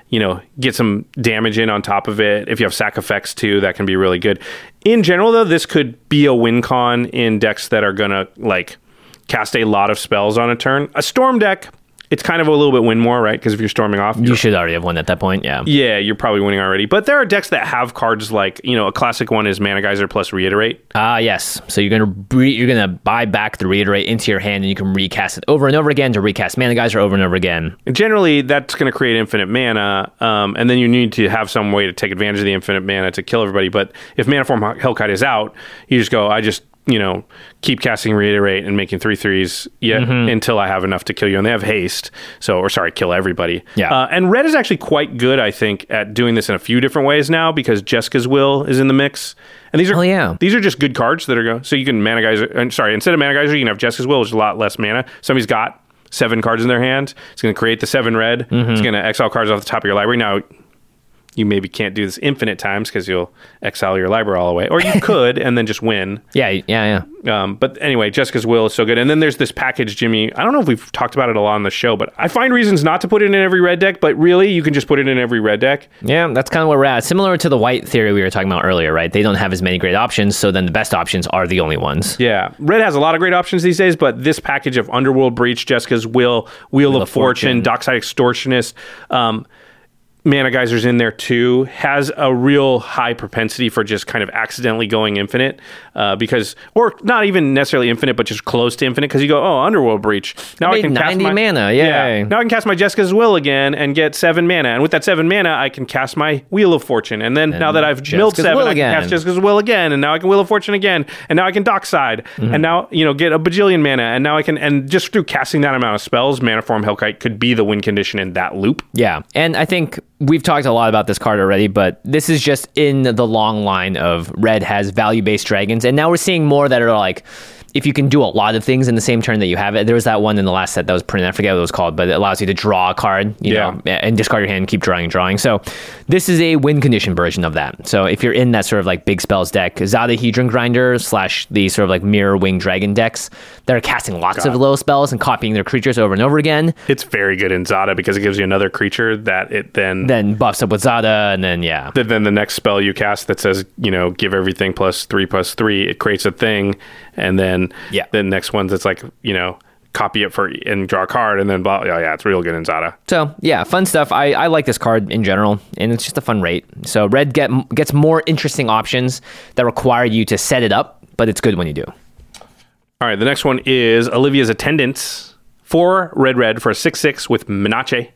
get some damage in on top of it. If you have sack effects too, that can be really good. In general, though, this could be a win con in decks that are going to cast a lot of spells on a turn. A Storm deck it's kind of a little bit win more, right? Because if you're storming off, You should already have won at that point, yeah. yeah, you're probably winning already. But there are decks that have cards like, a classic one is Mana Geyser plus Reiterate. Yes. So you're gonna buy back the Reiterate into your hand, and you can recast it over and over again to recast Mana Geyser over and over again. And generally, that's going to create infinite mana, and then you need to have some way to take advantage of the infinite mana to kill everybody. But if Manaform Hellkite is out, you just go, keep casting Reiterate and making 3/3s until I have enough to kill you. And they have haste, kill everybody. Yeah. And red is actually quite good, I think, at doing this in a few different ways now because Jeska's Will is in the mix. And these are just good cards that are going. So you can Mana Geyser. Instead of Mana Geyser, you can have Jeska's Will, which is a lot less mana. Somebody's got 7 cards in their hand. It's going to create the 7 red. It's going to exile cards off the top of your library. Now, you maybe can't do this infinite times because you'll exile your library all the way. Or you could and then just win. Yeah. But anyway, Jeska's Will is so good. And then there's this package, Jimmy. I don't know if we've talked about it a lot on the show, but I find reasons not to put it in every red deck. But really, you can just put it in every red deck. Yeah, that's kind of where we're at. Similar to the white theory we were talking about earlier, right? They don't have as many great options, so then the best options are the only ones. Yeah. Red has a lot of great options these days, but this package of Underworld Breach, Jeska's Will, Wheel of Fortune, Dockside Extortionist, Mana Geyser's in there too, has a real high propensity for just kind of accidentally going infinite or not even necessarily infinite, but just close to infinite because you go, Underworld Breach. Now I can cast 90 mana, yay. Now I can cast my Jeska's Will again and get 7 mana. And with that 7 mana, I can cast my Wheel of Fortune. And then now that I've milled 7, I can cast Jeska's Will again. And now I can Wheel of Fortune again. And now I can Dockside. And now, get a bajillion mana. And now I can, and just through casting that amount of spells, Manaform Hellkite could be the win condition in that loop. Yeah. And I think we've talked a lot about this card already, but this is just in the long line of red has value-based dragons, and now we're seeing more that are like, if you can do a lot of things in the same turn that you have it. There was that one in the last set that was printed, I forget what it was called, but it allows you to draw a card, you know, and discard your hand and keep drawing. So this is a win condition version of that. So if you're in that sort of like big spells deck, Zada Hedron Grinder / the sort of like mirror wing dragon decks that are casting lots of little spells and copying their creatures over and over again. It's very good in Zada because it gives you another creature that it then buffs up with Zada, and then then the next spell you cast that says, give everything +3/+3, it creates a thing, and then the next one's it's like, copy it and draw a card, and then blah. It's real good in Zada. So fun stuff. I like this card in general, and it's just a fun rate. So red gets more interesting options that require you to set it up, but it's good when you do. All right, the next one is Olivia's Attendants. 4 red for a 6/6 with Menace.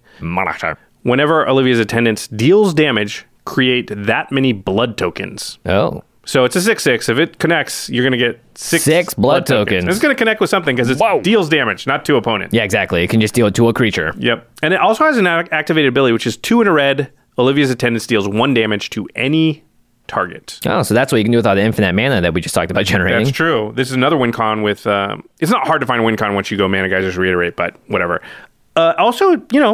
Whenever Olivia's Attendants deals damage, create that many blood tokens. Oh. So it's a 6/6. If it connects, you're going to get 6 blood tokens. It's going to connect with something because it deals damage, not to opponent. Yeah, exactly. It can just deal it to a creature. Yep. And it also has an activated ability, which is 2 in a red. Olivia's Attendants deals 1 damage to any target. Oh, so that's what you can do with all the infinite mana that we just talked about generating. That's true. This is another win con with... it's not hard to find a win con once you go Mana Geysers Reiterate, but whatever. Also,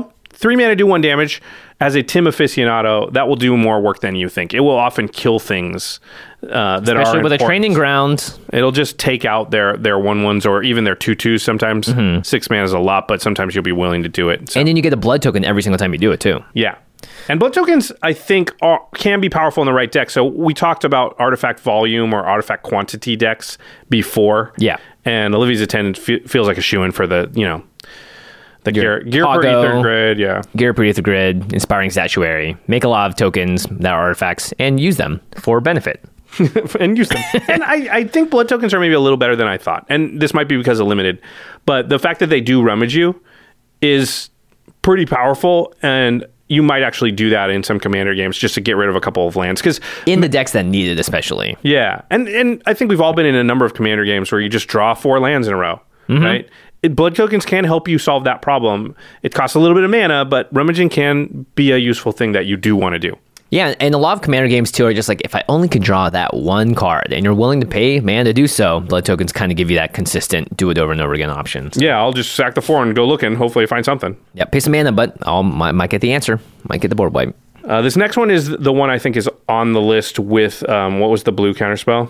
3 mana do 1 damage. As a Tim aficionado, that will do more work than you think. It will often kill things that are especially with important. a training ground. It'll just take out their 1/1s or even their 2/2s sometimes. 6 mana is a lot, but sometimes you'll be willing to do it. So. And then you get a blood token every single time you do it, too. Yeah. And blood tokens, I think, can be powerful in the right deck. So we talked about artifact volume or artifact quantity decks before. Yeah. And Olivia's Attendant feels like a shoo-in for the, the Gear per Ether Grid, Gear per Ether Grid, Inspiring Statuary. Make a lot of tokens that are artifacts and use them for benefit. And use them. And I think blood tokens are maybe a little better than I thought. And this might be because of limited. But the fact that they do rummage you is pretty powerful, and you might actually do that in some commander games just to get rid of a couple of lands. Because in the decks that need it, especially. Yeah. And I think we've all been in a number of commander games where you just draw 4 lands in a row, right? Blood tokens can help you solve that problem. It costs a little bit of mana, but rummaging can be a useful thing that you do want to do. Yeah, and a lot of commander games, too, are just like, if I only could draw that one card, and you're willing to pay mana to do so, blood tokens kind of give you that consistent do it over and over again option. Yeah, I'll just sack the 4 and go looking. Hopefully I find something. Yeah, pay some mana, but I might get the answer. Might get the board wipe. This next one is the one I think is on the list with, what was the blue counterspell?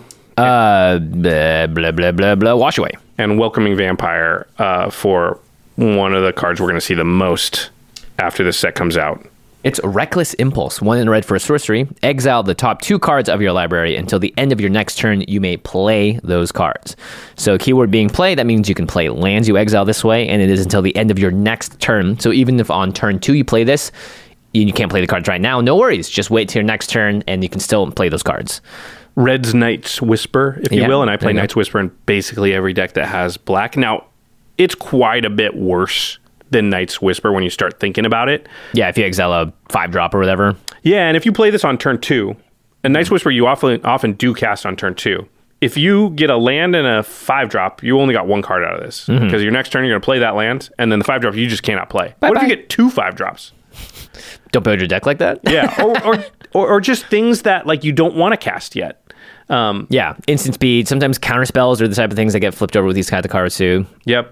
Wash Away. And Welcoming Vampire for one of the cards we're going to see the most after this set comes out. It's Reckless Impulse. 1 in red for a sorcery. Exile the top 2 cards of your library. Until the end of your next turn, you may play those cards. So keyword being play, that means you can play lands you exile this way, and it is until the end of your next turn. So even if on turn 2 you play this, you can't play the cards right now, no worries. Just wait till your next turn, and you can still play those cards. Red's Night's Whisper, if you will, and I play Night's Whisper in basically every deck that has black. Now, it's quite a bit worse than Night's Whisper when you start thinking about it. Yeah, if you exile a 5-drop or whatever. Yeah, and if you play this on turn 2, a Night's Whisper you often do cast on turn 2. If you get a land and a 5-drop, you only got 1 card out of this. Because your next turn you're going to play that land, and then the 5-drop you just cannot play. What if you get 2 5-drops? Don't build your deck like that? Yeah, or just things that like you don't want to cast yet. Yeah, instant speed. Sometimes counter spells are the type of things that get flipped over with these kind of cards too. Yep.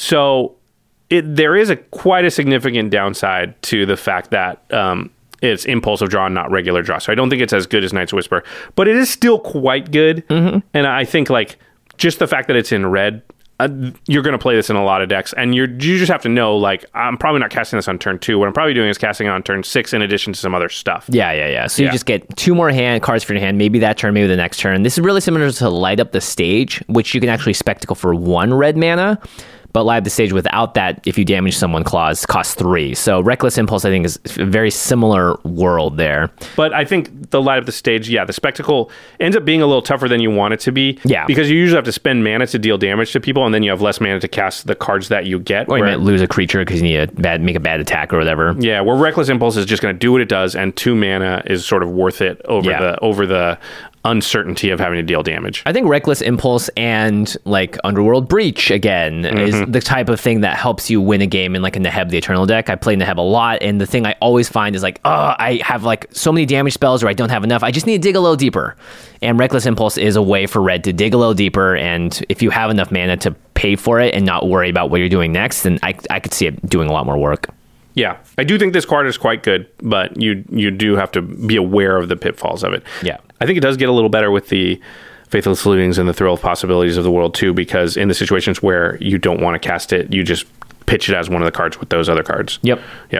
So there is quite a significant downside to the fact that it's impulsive draw and not regular draw. So I don't think it's as good as Night's Whisper, but it is still quite good. And I think like just the fact that it's in red, you're going to play this in a lot of decks, and you just have to know, like, I'm probably not casting this on turn 2. What I'm probably doing is casting it on turn 6 in addition to some other stuff. Yeah. So you just get 2 more cards for your hand, maybe that turn, maybe the next turn. This is really similar to Light Up the Stage, which you can actually spectacle for 1 red mana. But Light Up the Stage without that, if you damage someone, clause costs 3. So Reckless Impulse, I think, is a very similar world there. But I think the Light Up the Stage, the spectacle ends up being a little tougher than you want it to be. Yeah. Because you usually have to spend mana to deal damage to people, and then you have less mana to cast the cards that you get. Or you might lose a creature because you need to make a bad attack or whatever. Yeah, where Reckless Impulse is just going to do what it does, and 2 mana is sort of worth it over the uncertainty of having to deal damage. I think Reckless Impulse and like Underworld Breach again is the type of thing that helps you win a game in like a Neheb the Eternal deck. I play Neheb a lot, and the thing I always find is like, I have like so many damage spells, or I don't have enough. I just need to dig a little deeper. And Reckless Impulse is a way for red to dig a little deeper, and if you have enough mana to pay for it and not worry about what you're doing next, then I could see it doing a lot more work. Yeah, I do think this card is quite good, but you do have to be aware of the pitfalls of it. Yeah. I think it does get a little better with the Faithless Lootings and the Thrill of Possibilities of the World too, because in the situations where you don't want to cast it, you just pitch it as one of the cards with those other cards. Yep.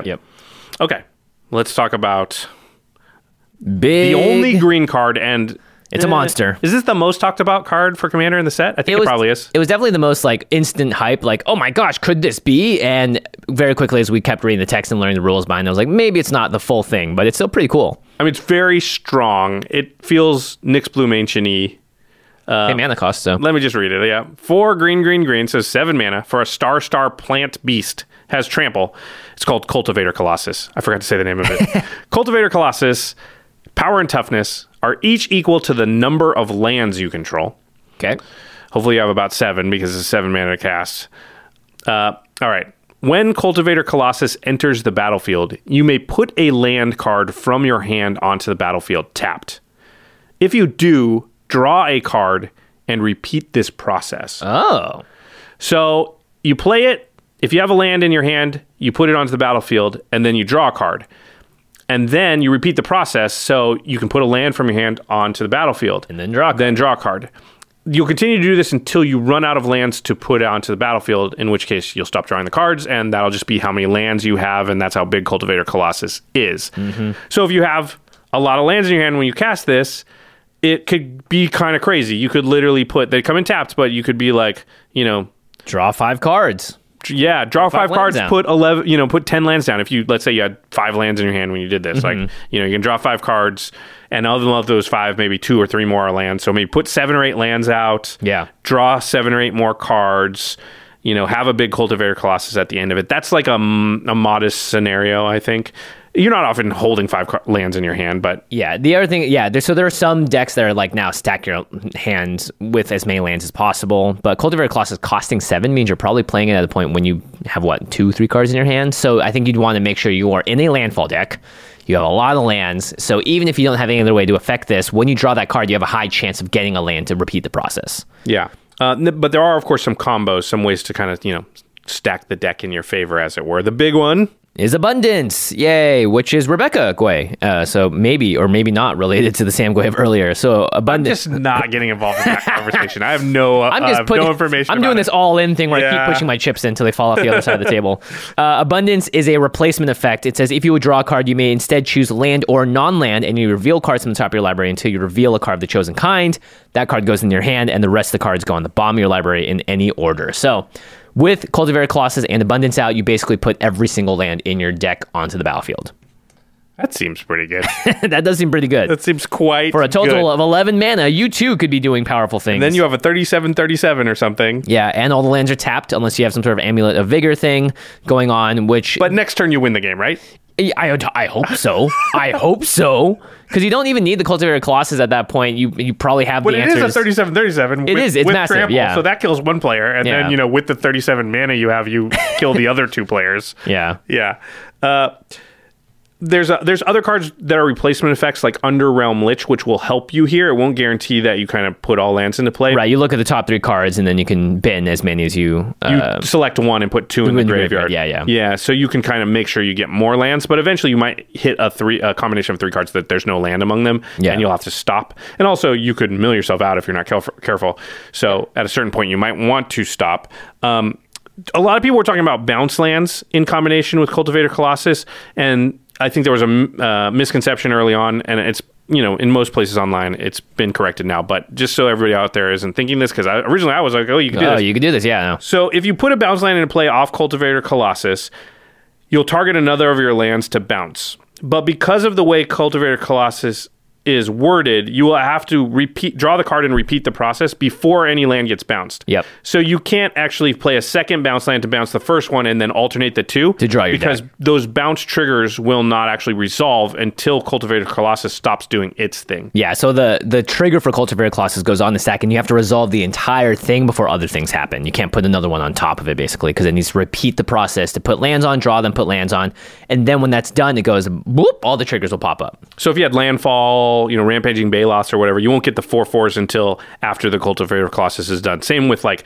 Okay, let's talk about the only green card, and it's a monster. Is this the most talked about card for Commander in the set? I think it probably is. It was definitely the most like instant hype, like, oh my gosh, could this be? And very quickly as we kept reading the text and learning the rules behind it, I was like, maybe it's not the full thing, but it's still pretty cool. I mean, it's very strong. It feels Nyx Bloom Ancient-y. Hey, mana cost, so. Let me just read it, 4 green, so 7 mana for a star plant beast. Has trample. It's called Cultivator Colossus. I forgot to say the name of it. Cultivator Colossus, power and toughness are each equal to the number of lands you control. Okay. Hopefully you have about 7 because it's 7 mana to cast. All right. When Cultivator Colossus enters the battlefield, you may put a land card from your hand onto the battlefield tapped. If you do, draw a card and repeat this process. Oh. So you play it. If you have a land in your hand, you put it onto the battlefield, and then you draw a card. And then you repeat the process, so you can put a land from your hand onto the battlefield. And then draw a card. You'll continue to do this until you run out of lands to put onto the battlefield, in which case you'll stop drawing the cards, and that'll just be how many lands you have, and that's how big Cultivator Colossus is. So if you have a lot of lands in your hand when you cast this, it could be kind of crazy. You could literally they come in tapped, but you could be like, draw 5 cards. Yeah, draw 5 cards, down. put 11, put 10 lands down. If you, let's say you had 5 lands in your hand when you did this, like, you can draw 5 cards, and of those 5, maybe 2 or 3 more are lands. So maybe put 7 or 8 lands out. Yeah. Draw 7 or 8 more cards. Have a big Cultivator Colossus at the end of it. That's like a modest scenario, I think. You're not often holding 5 lands in your hand, but... Yeah, the other thing, there are some decks that are like, now stack your hands with as many lands as possible, but Cultivator Colossus costing 7 means you're probably playing it at a point when you have, 2-3 cards in your hand, so I think you'd want to make sure you are in a landfall deck. You have a lot of lands, so even if you don't have any other way to affect this, when you draw that card, you have a high chance of getting a land to repeat the process. Yeah, but there are, of course, some combos, some ways to kind of, stack the deck in your favor, as it were. The big one is Abundance. Yay, which is Rebecca Gui. So maybe or maybe not related to the Sam Gui of earlier. So Abundance. I'm just not getting involved in that conversation. I have no information. I'm doing this all-in thing where I keep pushing my chips in until they fall off the other side of the table. Abundance is a replacement effect. It says if you would draw a card, you may instead choose land or non-land, and you reveal cards from the top of your library until you reveal a card of the chosen kind. That card goes in your hand, and the rest of the cards go on the bottom of your library in any order. So with Cultivated Colossus and Abundance out, you basically put every single land in your deck onto the battlefield. That seems pretty good. That does seem pretty good. That seems quite For a total good. of 11 mana, you too could be doing powerful things. And then you have a 37/37 or something. Yeah, and all the lands are tapped unless you have some sort of Amulet of Vigor thing going on, which... But next turn you win the game, right? I hope so. I hope so. Because you don't even need the Cultivated Colossus at that point. You probably have the answers. But it is a 37/37. It is. It's with massive, trample, yeah. So that kills one player. And then, with the 37 mana you have, you kill the other two players. Yeah. Yeah. There's other cards that are replacement effects like Underrealm Lich, which will help you here. It won't guarantee that you kind of put all lands into play. Right, you look at the top 3 cards, and then you can bin as many as you... You select one and put 2 in the graveyard. Yeah. Yeah, so you can kind of make sure you get more lands, but eventually you might hit a combination of 3 cards that there's no land among them, and you'll have to stop. And also, you could mill yourself out if you're not careful. So at a certain point, you might want to stop. A lot of people were talking about bounce lands in combination with Cultivated Colossus, and I think there was a misconception early on, and it's, in most places online, it's been corrected now. But just so everybody out there isn't thinking this, because originally I was like, you can do this. Oh, you can do this, yeah. No. So if you put a bounce land into play off Cultivated Colossus, you'll target another of your lands to bounce. But because of the way Cultivated Colossus is worded, you will have to draw the card and repeat the process before any land gets bounced. Yep. So you can't actually play a second bounce land to bounce the first one and then alternate the two to draw your because deck. Those bounce triggers will not actually resolve until Cultivated Colossus stops doing its thing. Yeah, so the trigger for Cultivated Colossus goes on the stack, and you have to resolve the entire thing before other things happen. You can't put another one on top of it, basically, because it needs to repeat the process to put lands on, draw them, put lands on, and then when that's done, it goes, boop, all the triggers will pop up. So if you had Landfall, Rampaging Balos or whatever, you won't get the 4/4s until after the Cultivated Colossus is done. Same with like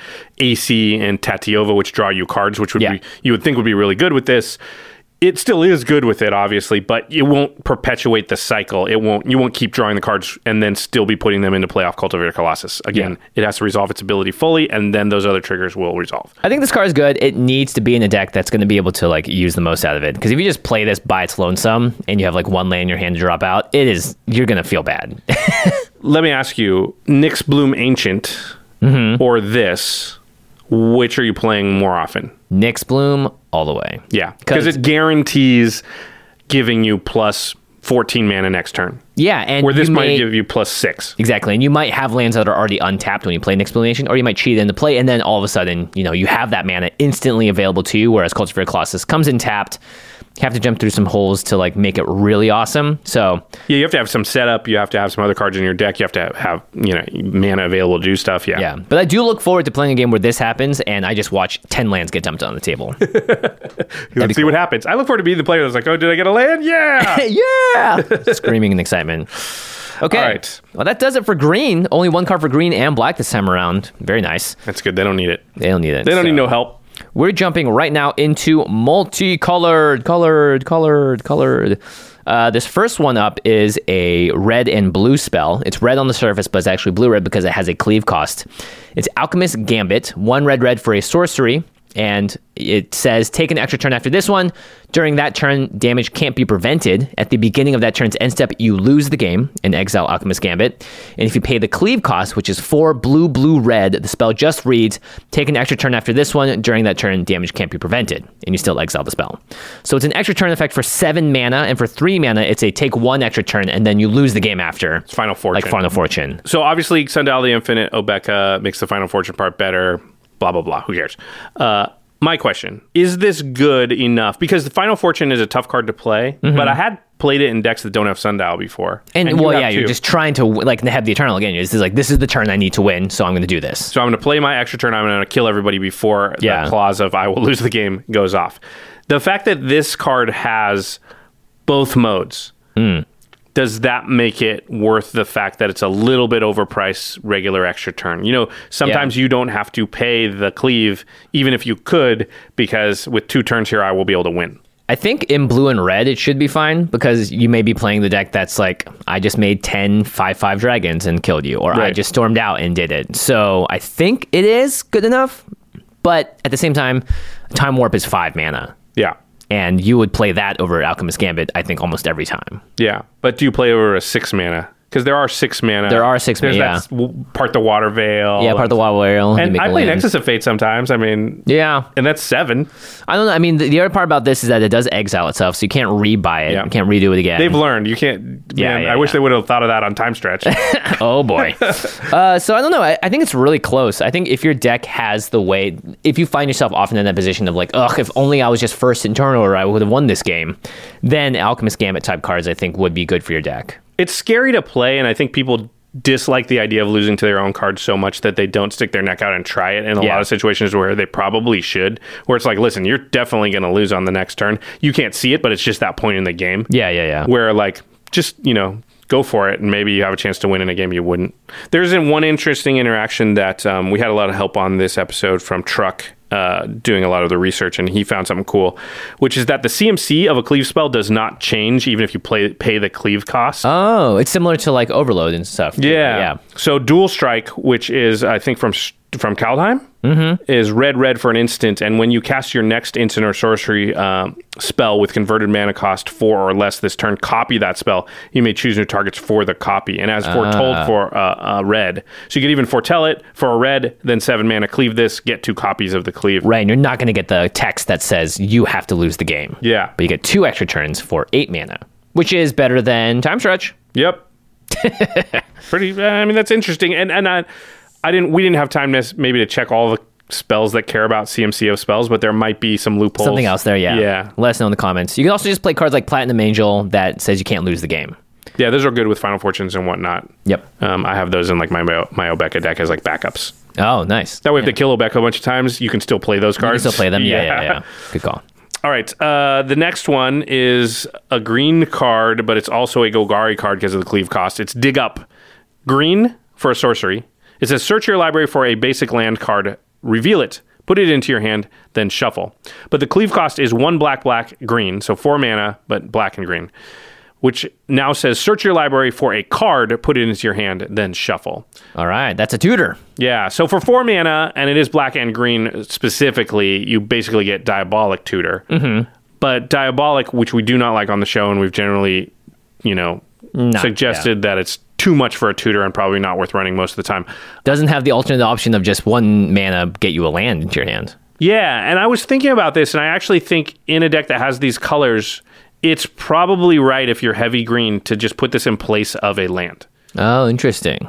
AC and Tatiova, which draw you cards, which would be, you would think would be really good with this. It still is good with it, obviously, but it won't perpetuate the cycle. You won't keep drawing the cards and then still be putting them into play off Cultivated Colossus. Again, it has to resolve its ability fully, and then those other triggers will resolve. I think this card is good. It needs to be in a deck that's going to be able to use the most out of it. Because if you just play this by its lonesome and you have one land in your hand to drop out, you're going to feel bad. Let me ask you, Nyx Bloom Ancient or this, which are you playing more often? Nyx Bloom all the way. Yeah, because it guarantees giving you plus 14 mana next turn. Yeah, and where this might give you plus 6. Exactly, and you might have lands that are already untapped when you play Nyx Bloom Ancient, or you might cheat into play, and then all of a sudden, you have that mana instantly available to you, whereas Cultivated Colossus comes in tapped. You have to jump through some holes to make it really awesome. So yeah, you have to have some setup. You have to have some other cards in your deck. You have to have mana available to do stuff. Yeah. Yeah. But I do look forward to playing a game where this happens, and I just watch 10 lands get dumped on the table. Let's see what happens. I look forward to being the player that's like, oh, did I get a land? Yeah. Yeah. Screaming in excitement. Okay. All right. Well, that does it for green. Only one card for green and black this time around. Very nice. That's good. They don't need it. They don't need it. They don't need no help. We're jumping right now into multicolored, colored. This first one up is a red and blue spell. It's red on the surface, but it's actually blue-red because it has a cleave cost. It's Alchemist Gambit, 1 red for a sorcery, and it says take an extra turn after this one. During that turn, damage can't be prevented. At the beginning of that turn's end step, you lose the game and exile Alchemist Gambit. And if you pay the cleave cost, which is 4 blue-red, the spell just reads, take an extra turn after this one. During that turn, damage can't be prevented, and you still exile the spell. So it's an extra turn effect for 7 mana, and for 3 mana, it's a take 1 extra turn, and then you lose the game after. It's Final Fortune. Like Final Fortune. So obviously, Sundial the Infinite, Obeka makes the Final Fortune part better, blah, blah, blah. Who cares? My question, is this good enough? Because the Final Fortune is a tough card to play, but I had played it in decks that don't have Sundial before. And well, yeah, you're just trying to have the Eternal again. This is the turn I need to win, so I'm going to do this. So I'm going to play my extra turn. I'm going to kill everybody before the clause of I will lose the game goes off. The fact that this card has both modes, does that make it worth the fact that it's a little bit overpriced regular extra turn? Sometimes you don't have to pay the cleave, even if you could, because with 2 turns here, I will be able to win. I think in blue and red, it should be fine because you may be playing the deck that's like, I just made 10 5/5 dragons and killed you, or I just stormed out and did it. So I think it is good enough. But at the same time, Time Warp is 5 mana. Yeah. And you would play that over Alchemist Gambit, I think, almost every time. Yeah. But do you play over a 6 mana? Because there are 6 mana. There are 6 mana, There's that part the Water Veil. Yeah, part the Water Veil. And I play Nexus of Fate sometimes. I mean... Yeah. And that's 7. I don't know. I mean, the other part about this is that it does exile itself, so you can't rebuy it. Yeah. You can't redo it again. They've learned. You can't... I wish they would have thought of that on Time Stretch. Oh, boy. So I don't know. I think it's really close. I think if your deck has the way... If you find yourself often in that position of like, ugh, if only I was just first in turn order, I would have won this game, then Alchemist Gambit type cards, I think, would be good for your deck. It's scary to play, and I think people dislike the idea of losing to their own cards so much that they don't stick their neck out and try it in a lot of situations where they probably should, where it's like, listen, you're definitely going to lose on the next turn. You can't see it, but it's just that point in the game. Yeah. Where, like, just, go for it, and maybe you have a chance to win in a game you wouldn't. There's one interesting interaction that we had a lot of help on this episode from Truck, doing a lot of the research, and he found something cool, which is that the CMC of a cleave spell does not change even if you pay the cleave cost. Oh, it's similar to like Overload and stuff. Yeah. So Dual Strike, which is I think from Kaldheim, is red for an instant, and when you cast your next instant or sorcery spell with converted mana cost 4 or less this turn, copy that spell. You may choose new targets for the copy, and as foretold for red. So you could even foretell it for a red, then 7 mana, cleave this, get 2 copies of the cleave. Right, and you're not going to get the text that says you have to lose the game. Yeah. But you get 2 extra turns for 8 mana, which is better than Time Stretch. Yep. Pretty, I mean, that's interesting, and we didn't have time maybe to check all the spells that care about CMC of spells, but there might be some loopholes. Something else there, yeah. Yeah. Let us know in the comments. You can also just play cards like Platinum Angel that says you can't lose the game. Yeah, those are good with Final Fortunes and whatnot. Yep. I have those in like my Obeka deck as like backups. Oh, nice. That way, if they kill Obeka a bunch of times, you can still play those cards. You can still play them. Yeah. Good call. All right. The next one is a green card, but it's also a Golgari card because of the cleave cost. It's Dig Up. Green for a sorcery. It says, search your library for a basic land card, reveal it, put it into your hand, then shuffle. But the cleave cost is 1 black, green, so 4 mana, but black and green, which now says, search your library for a card, put it into your hand, then shuffle. All right, that's a tutor. Yeah, so for 4 mana, and it is black and green specifically, you basically get Diabolic Tutor. Mm-hmm. But Diabolic, which we do not like on the show, and we've generally, suggested that it's too much for a tutor and probably not worth running most of the time. Doesn't have the alternate option of just 1 mana get you a land into your hand. Yeah, and I was thinking about this, and I actually think in a deck that has these colors, it's probably right if you're heavy green to just put this in place of a land. Oh, interesting.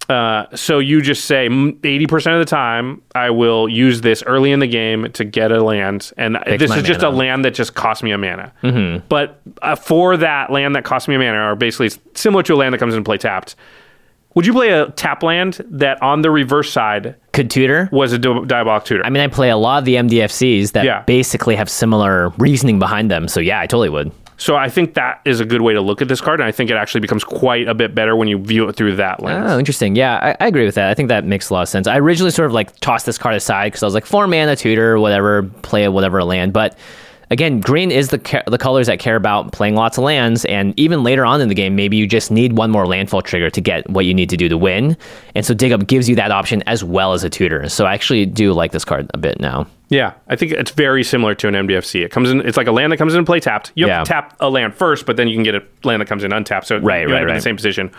So you just say 80% of the time, I will use this early in the game to get a land, and this is just a land that just costs me a mana. Mm-hmm. But for that land that costs me a mana, or basically it's similar to a land that comes into play tapped, would you play a tap land that on the reverse side could tutor? Was a Diabolic Tutor? I mean, I play a lot of the MDFCs that basically have similar reasoning behind them, so yeah, I totally would. So I think that is a good way to look at this card, and I think it actually becomes quite a bit better when you view it through that lens. Oh, interesting. Yeah, I agree with that. I think that makes a lot of sense. I originally sort of like tossed this card aside because I was like, 4 mana tutor, whatever, play whatever land. But again, green is the colors that care about playing lots of lands, and even later on in the game, maybe you just need 1 more landfall trigger to get what you need to do to win. And so Dig Up gives you that option as well as a tutor. So I actually do like this card a bit now. Yeah, I think it's very similar to an MDFC. It comes in. It's like a land that comes in and play tapped. You have to tap a land first, but then you can get a land that comes in untapped. So you're in the same position.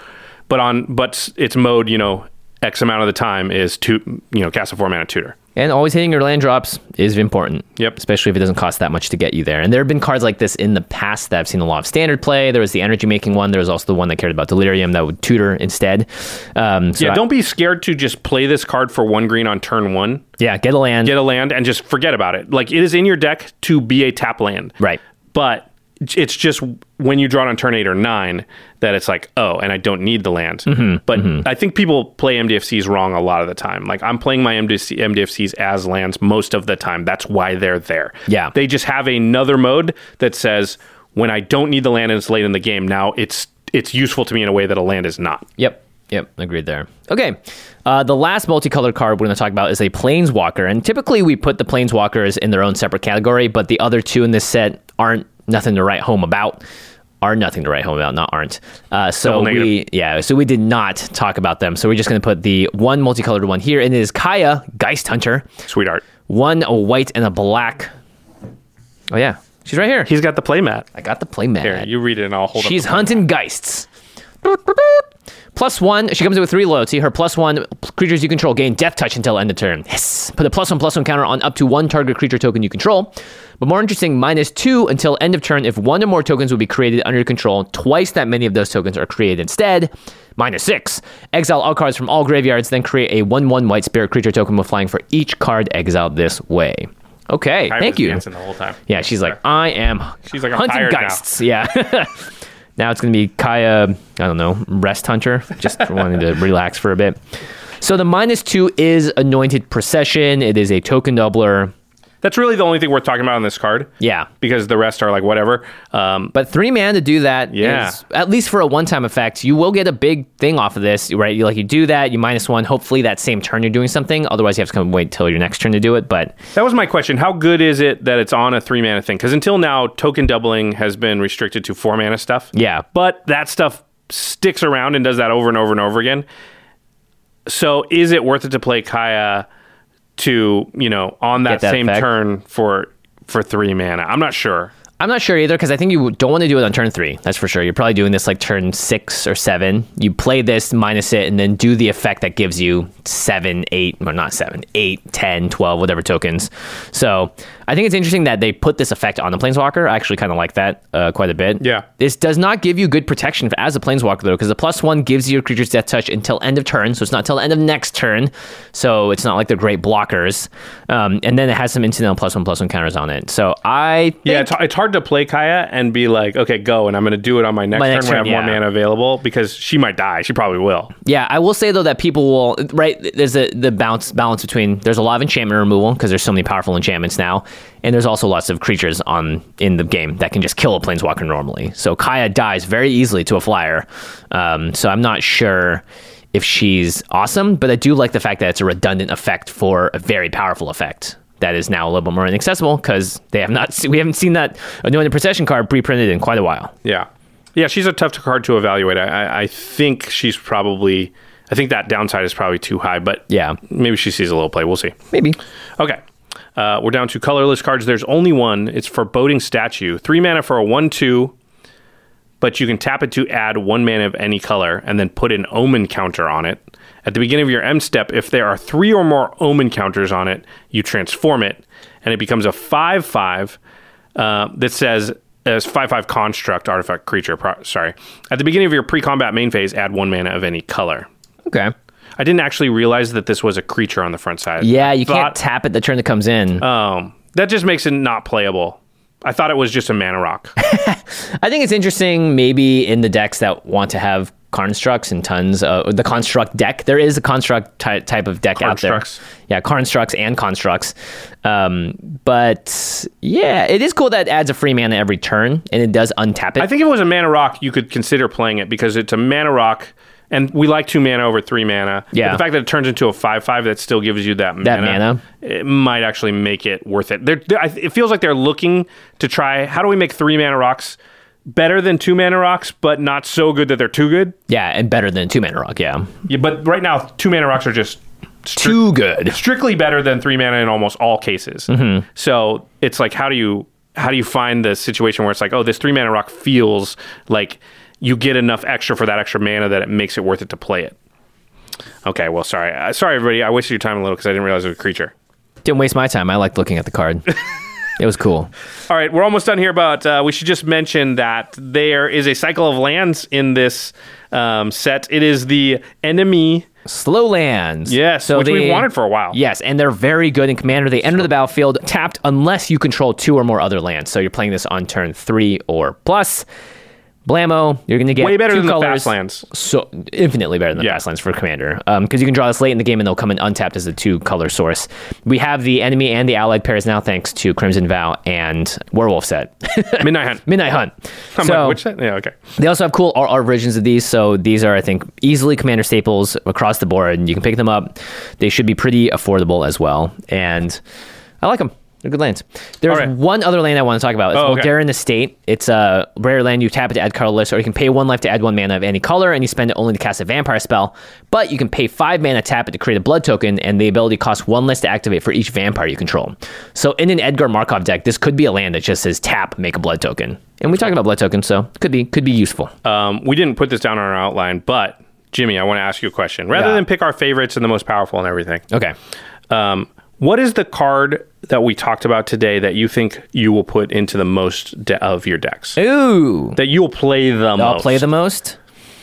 But its mode, X amount of the time is to cast a 4 mana tutor. And always hitting your land drops is important. Yep. Especially if it doesn't cost that much to get you there. And there have been cards like this in the past that I've seen a lot of standard play. There was the energy making one. There was also the one that cared about Delirium that would tutor instead. Don't be scared to just play this card for 1 green on turn 1. Yeah, get a land. And just forget about it. Like, it is in your deck to be a tap land. Right. But it's just when you draw it on turn 8 or 9 that it's like, oh, and I don't need the land. Mm-hmm, but I think people play MDFCs wrong a lot of the time. Like, I'm playing my MDFCs as lands most of the time. That's why they're there. Yeah. They just have another mode that says, when I don't need the land and it's late in the game, now it's useful to me in a way that a land is not. Yep. Yep, agreed there. Okay, the last multicolored card we're going to talk about is a Planeswalker. And typically we put the Planeswalkers in their own separate category, but the other two in this set aren't nothing to write home about. Are nothing to write home about, not aren't. So we did not talk about them. So we're just going to put the one multicolored one here, and it is Kaya, Geist Hunter. Sweetheart. One a white and a black. Oh yeah, she's right here. He's got the playmat. I got the playmat. Here, you read it and I'll hold She's up. hunting Geists. +1, she comes in with 3 loyalty. Her +1 creatures you control gain death touch until end of turn. Yes. Put a +1/+1 counter on up to 1 target creature token you control. But more interesting, -2 until end of turn if 1 or more tokens will be created under your control. Twice that many of those tokens are created instead. -6, exile all cards from all graveyards, then create a 1/1 white spirit creature token with flying for each card exiled this way. Okay, thank you. Dancing the whole time. Yeah, she's like, I am She's like, I'm hunting tired Geists. Yeah. Now it's going to be Kaya, I don't know, Rest Hunter, just for wanting to relax for a bit. So the -2 is Anointed Procession. It is a token doubler. That's really the only thing worth talking about on this card. Yeah. Because the rest are like whatever. But 3 mana to do that is, at least for a one-time effect, you will get a big thing off of this, right? You do that, you -1, hopefully that same turn you're doing something. Otherwise you have to come wait till your next turn to do it. But that was my question. How good is it that it's on a 3 mana thing? Because until now, token doubling has been restricted to 4 mana stuff. Yeah. But that stuff sticks around and does that over and over and over again. So is it worth it to play Kaya to, on that same effect turn for 3 mana? I'm not sure. I'm not sure either, because I think you don't want to do it on turn 3. That's for sure. You're probably doing this like turn 6 or 7. You play this, minus it, and then do the effect that gives you 7, 8, or not 7, 8, 10, 12, whatever tokens. So I think it's interesting that they put this effect on the Planeswalker. I actually kind of like that quite a bit. Yeah. This does not give you good protection as a Planeswalker, though, because the +1 gives you your creature's death touch until end of turn, so it's not till the end of next turn. So it's not like they're great blockers. And then it has some incidental +1/+1 counters on it. So I think... Yeah, it's hard to play Kaya and be like, okay, go, and I'm going to do it on my next turn when I have more mana available, because she might die. She probably will. Yeah, I will say, though, that people will... Right, there's the balance between... There's a lot of enchantment removal, because there's so many powerful enchantments now, and there's also lots of creatures in the game that can just kill a Planeswalker normally. So Kaya dies very easily to a flyer. So I'm not sure if she's awesome, but I do like the fact that it's a redundant effect for a very powerful effect that is now a little bit more inaccessible, because we haven't seen that Anointed Procession card pre-printed in quite a while. Yeah, she's a tough card to evaluate. I think she's probably... I think that downside is probably too high, but yeah, maybe she sees a little play. We'll see. Maybe. Okay. We're down to colorless cards. There's only one. It's Foreboding Statue. 3 mana for a 1/2, but you can tap it to add 1 mana of any color and then put an Omen counter on it. At the beginning of your M step, if there are 3 or more Omen counters on it, you transform it, and it becomes a 5/5 that says, as 5/5 construct, artifact, creature. At the beginning of your pre-combat main phase, add 1 mana of any color. Okay. I didn't actually realize that this was a creature on the front side. Yeah, you can't tap it the turn that comes in. That just makes it not playable. I thought it was just a mana rock. I think it's interesting maybe in the decks that want to have constructs and tons of the construct deck. There is a construct type of deck out there. Yeah, constructs and constructs. But yeah, it is cool that it adds a free mana every turn, and it does untap it. I think if it was a mana rock, you could consider playing it, because it's a mana rock. And we like 2 mana over 3 mana. Yeah. But the fact that it turns into a 5/5 that still gives you that mana, it might actually make it worth it. It feels like they're looking to try, how do we make 3 mana rocks better than 2 mana rocks, but not so good that they're too good? Yeah, and better than 2 mana rock, yeah. Yeah, but right now, 2 mana rocks are just... too good. Strictly better than 3 mana in almost all cases. Mm-hmm. So it's like, how do you find the situation where it's like, oh, this 3 mana rock feels like... you get enough extra for that extra mana that it makes it worth it to play it. Okay, well, sorry. Sorry, everybody. I wasted your time a little because I didn't realize it was a creature. Didn't waste my time. I liked looking at the card. It was cool. All right, we're almost done here, but we should just mention that there is a cycle of lands in this set. It is the enemy... Slow lands. Yes, so which we've wanted for a while. Yes, and they're very good in Commander. They enter the battlefield tapped unless you control 2 or more other lands. So you're playing this on turn 3 or plus. Blammo, you're going to get way better two than colors. the Fastlands. So infinitely better than the Fastlands for Commander. Because you can draw this late in the game and they'll come in untapped as a 2-color source. We have the enemy and the allied pairs now thanks to Crimson Vow and Werewolf set. Midnight Hunt. Midnight Hunt. I'm like, which set? Yeah, okay. They also have cool art versions of these. So these are, I think, easily Commander staples across the board. And you can pick them up. They should be pretty affordable as well. And I like them. They're good lands. There's one other land I want to talk about. It's Voldaren Estate. It's a rare land. You tap it to add colorless, or you can pay 1 life to add 1 mana of any color, and you spend it only to cast a vampire spell. But you can pay 5 mana, tap it to create a blood token, and the ability costs 1 less to activate for each vampire you control. So in an Edgar Markov deck, this could be a land that just says tap, make a blood token. And we talked about blood tokens, so could be useful. We didn't put this down on our outline, but Jimmy, I want to ask you a question. Rather than pick our favorites and the most powerful and everything. Okay. What is the card that we talked about today that you think you will put into the most of your decks? Ooh. That you'll play the most? I'll play the most?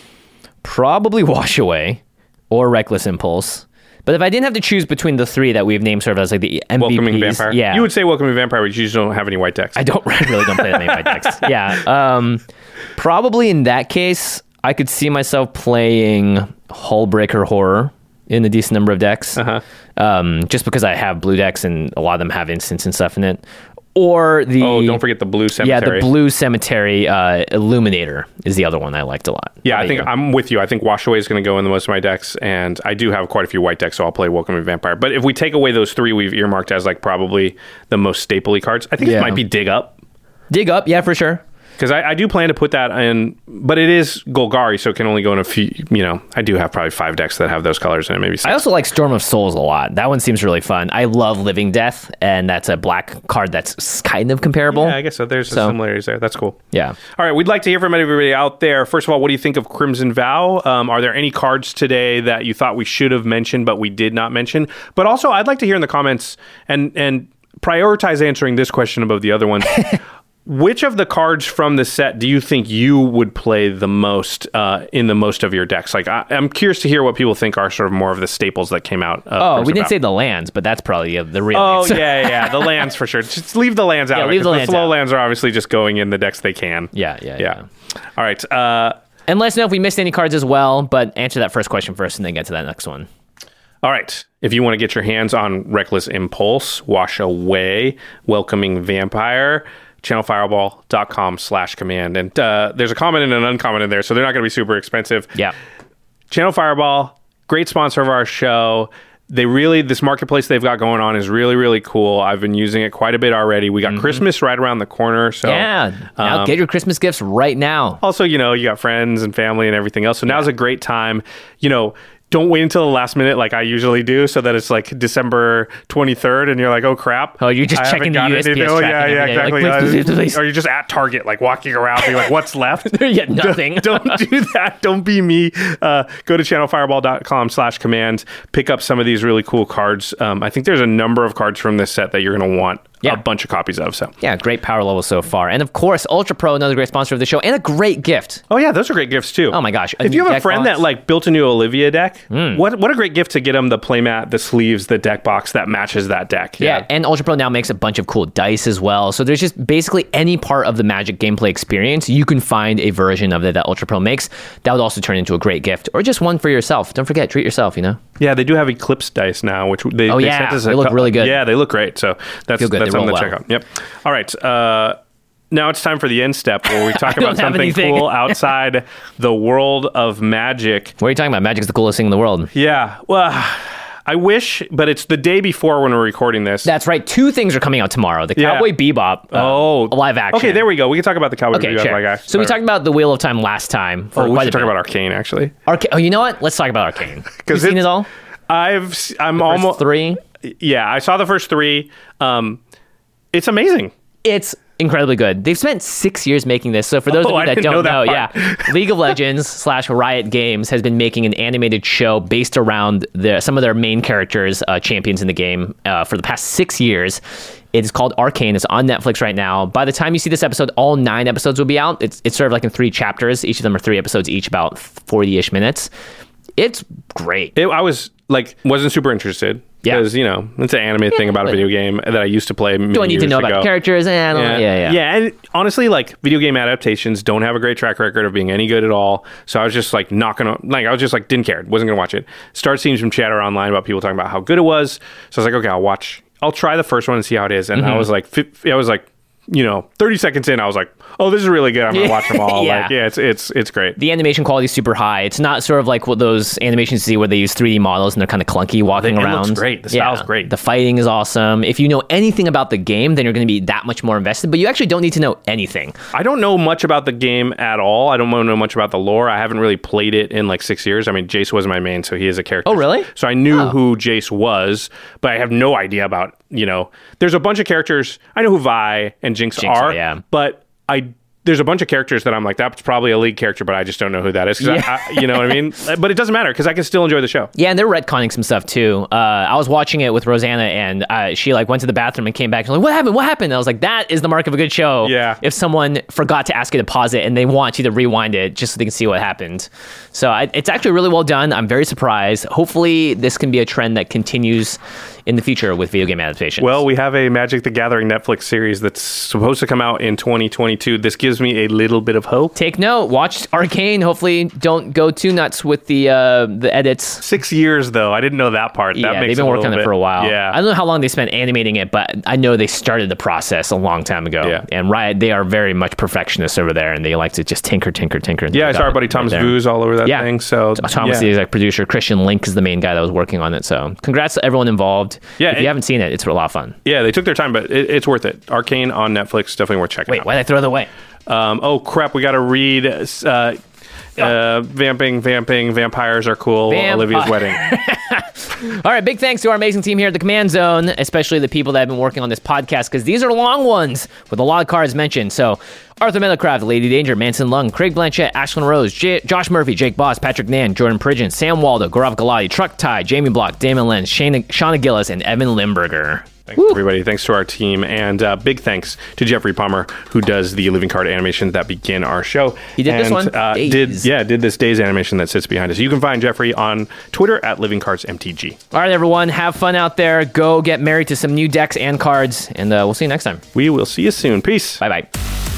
Probably Wash Away or Reckless Impulse. But if I didn't have to choose between the 3 that we've named sort of as like the MVPs. Welcoming Vampire? Yeah. You would say Welcoming Vampire, but you just don't have any white decks. I really don't play that many white decks. Yeah. Probably in that case, I could see myself playing Hullbreaker Horror in a decent number of decks. Just because I have blue decks and a lot of them have instants and stuff in it. Or the... Oh, don't forget the Blue Cemetery. Yeah, the Blue Cemetery Illuminator is the other one I liked a lot. Yeah, I think I'm with you. I think Wash Away is going to go in the most of my decks, and I do have quite a few white decks, so I'll play Welcoming Vampire. But if we take away those 3 we've earmarked as like probably the most stapley cards, I think it might be Dig Up. Dig Up, yeah, for sure. Because I do plan to put that in, but it is Golgari, so it can only go in a few, I do have probably 5 decks that have those colors in it, maybe 6. I also like Storm of Souls a lot. That one seems really fun. I love Living Death, and that's a black card that's kind of comparable. Yeah, I guess so. There's some similarities there. That's cool. Yeah. All right, we'd like to hear from everybody out there. First of all, what do you think of Crimson Vow? Are there any cards today that you thought we should have mentioned, but we did not mention? But also, I'd like to hear in the comments, and prioritize answering this question above the other ones. Which of the cards from the set do you think you would play the most in the most of your decks? Like, I'm curious to hear what people think are sort of more of the staples that came out. We didn't say the lands, but that's probably the real answer. Yeah. The lands for sure. Just leave the lands out. Leave the lands slow out. lands are obviously just going in the decks they can. Yeah. All right. And let us know if we missed any cards as well, but answer that first question first and then get to that next one. All right. If you want to get your hands on Reckless Impulse, Wash Away, Welcoming Vampire, channelfireball.com/command. And there's a common and an uncommon in there, so they're not going to be super expensive. Yeah. Channel Fireball, great sponsor of our show. This marketplace they've got going on is really, really cool. I've been using it quite a bit already. We got Christmas right around the corner. So now get your Christmas gifts right now. Also, you got friends and family and everything else. So now's a great time. Don't wait until the last minute like I usually do, so that it's like December 23rd and you're like, oh crap. Oh, you're just checking the USPS tracking. Yeah, exactly. Like, please. Or you're just at Target, like walking around being like, what's left? Yeah, nothing. Don't do that. Don't be me. Go to channelfireball.com/command. Pick up some of these really cool cards. I think there's a number of cards from this set that you're going to want a bunch of copies of. So yeah, great power level so far. And of course, Ultra Pro, another great sponsor of the show, and a great gift. Oh yeah, those are great gifts too. Oh my gosh. If you have a friend that like built a new Olivia deck, what a great gift to get them the playmat, the sleeves, the deck box that matches that deck. Yeah, and Ultra Pro now makes a bunch of cool dice as well. So there's just basically any part of the Magic gameplay experience, you can find a version of it that Ultra Pro makes. That would also turn into a great gift, or just one for yourself. Don't forget, treat yourself, Yeah, they do have Eclipse dice now, which they sent us they look really good. Yeah, they look great. So that's something to check out. Yep. All right. Now it's time for the end step where we talk about something cool outside the world of Magic. What are you talking about? Magic's the coolest thing in the world. Yeah. Well, I wish, but it's the day before when we're recording this. That's right. 2 things are coming out tomorrow. The Cowboy Bebop live action. Okay, there we go. We can talk about the Cowboy Bebop live action. So we talked about the Wheel of Time last time. We should talk about Arcane, actually. Oh, you know what? Let's talk about Arcane. Have you seen it all? I'm almost 3. Yeah, I saw the first 3. It's amazing. It's incredibly good. They've spent 6 years making this. So for those of you that don't know, League of Legends / Riot Games has been making an animated show based around some of their main characters, champions in the game, for the past 6 years. It is called Arcane. It's on Netflix right now. By the time you see this episode, all 9 episodes will be out. It's sort of like in 3 chapters. Each of them are 3 episodes, each about 40-ish minutes. It's great. I was wasn't super interested. Yeah. Because, it's an anime thing about a video game that I used to play many Do I need to know about the characters? Yeah, and honestly, like, video game adaptations don't have a great track record of being any good at all. So I was just like not gonna, I was just like, didn't care, wasn't gonna watch it. Started seeing some chatter online about people talking about how good it was. So I was like, okay, I'll try the first one and see how it is. And I was like, 30 seconds in, I was like, oh, this is really good. I'm going to watch them all. It's great. The animation quality is super high. It's not sort of like what those animations you see where they use 3D models and they're kind of clunky walking around. It looks great. The style's great. The fighting is awesome. If you know anything about the game, then you're going to be that much more invested, but you actually don't need to know anything. I don't know much about the game at all. I don't know much about the lore. I haven't really played it in like 6 years. I mean, Jace was my main, so he is a character. Oh, really? So I knew who Jace was, but I have no idea about, there's a bunch of characters. I know who Vi and Jinx are. Yeah. But there's a bunch of characters that I'm like, that's probably a League character, but I just don't know who that is. You know what I mean? But it doesn't matter because I can still enjoy the show. Yeah, and they're retconning some stuff too. I was watching it with Rosanna, and she went to the bathroom and came back and was like, what happened? And I was like, that is the mark of a good show. Yeah. If someone forgot to ask you to pause it and they want you to rewind it just so they can see what happened. So it's actually really well done. I'm very surprised. Hopefully this can be a trend that continues in the future with video game adaptations. Well, we have a Magic the Gathering Netflix series that's supposed to come out in 2022. This gives me a little bit of hope. Take note. Watch Arcane. Hopefully don't go too nuts with the edits. 6 years, though. I didn't know that part. Yeah, they've been working on it for a while. Yeah. I don't know how long they spent animating it, but I know they started the process a long time ago. Yeah. And Riot, they are very much perfectionists over there, and they like to just tinker. Yeah, I saw our buddy Thomas Vooz all over that thing. So Thomas, the exec producer. Christian Link is the main guy that was working on it. So congrats to everyone involved. Yeah, if you haven't seen it, it's a lot of fun. Yeah, they took their time, but it's worth it. Arcane on Netflix, definitely worth checking out. Wait, why did I throw that away? Oh, crap, we got to read... vamping, vampires are cool. Olivia's wedding. All right, big thanks to our amazing team here at the Command Zone, especially the people that have been working on this podcast, because these are long ones with a lot of cards mentioned. So Arthur Meadowcraft, Lady Danger, Manson Lung, Craig Blanchett, Ashlyn Rose, Josh Murphy, Jake Boss, Patrick Nan, Jordan Pridgeon, Sam Waldo, Gaurav Galati, Truck Tie, Jamie Block, Damon Lenz, Shauna Gillis, and Evan Limburger. Thanks, everybody. Thanks to our team. And big thanks to Jeffrey Palmer, who does the living card animations that begin our show. He did this one? Did this Days animation that sits behind us. You can find Jeffrey on Twitter at LivingCardsMTG. All right, everyone. Have fun out there. Go get married to some new decks and cards. And we'll see you next time. We will see you soon. Peace. Bye-bye.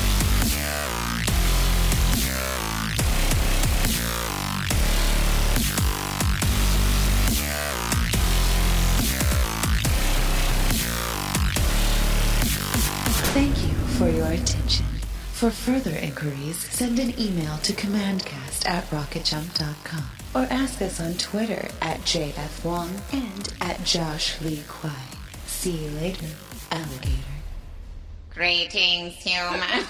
Thank you for your attention. For further inquiries, send an email to commandcast@rocketjump.com or ask us on Twitter at JFWong and at Josh Lee Kwai. See you later, alligator. Greetings, humans.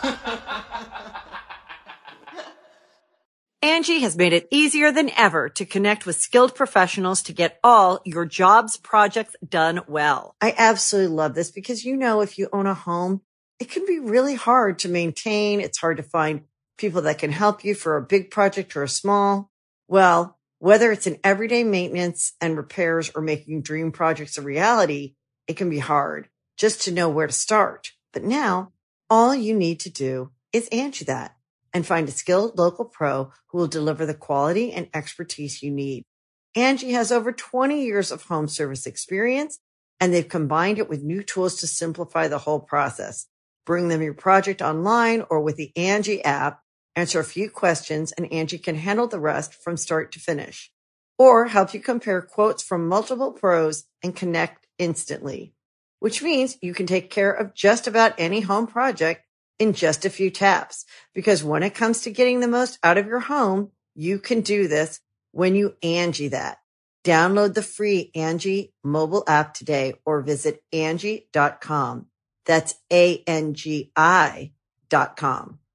Angie has made it easier than ever to connect with skilled professionals to get all your jobs projects done well. I absolutely love this because, if you own a home, it can be really hard to maintain. It's hard to find people that can help you for a big project or a small. Well, whether it's in everyday maintenance and repairs or making dream projects a reality, it can be hard just to know where to start. But now all you need to do is Angie that and find a skilled local pro who will deliver the quality and expertise you need. Angie has over 20 years of home service experience, and they've combined it with new tools to simplify the whole process. Bring them your project online or with the Angie app, answer a few questions, and Angie can handle the rest from start to finish. Or help you compare quotes from multiple pros and connect instantly, which means you can take care of just about any home project in just a few taps. Because when it comes to getting the most out of your home, you can do this when you Angie that. Download the free Angie mobile app today or visit Angie.com. That's ANGI.com.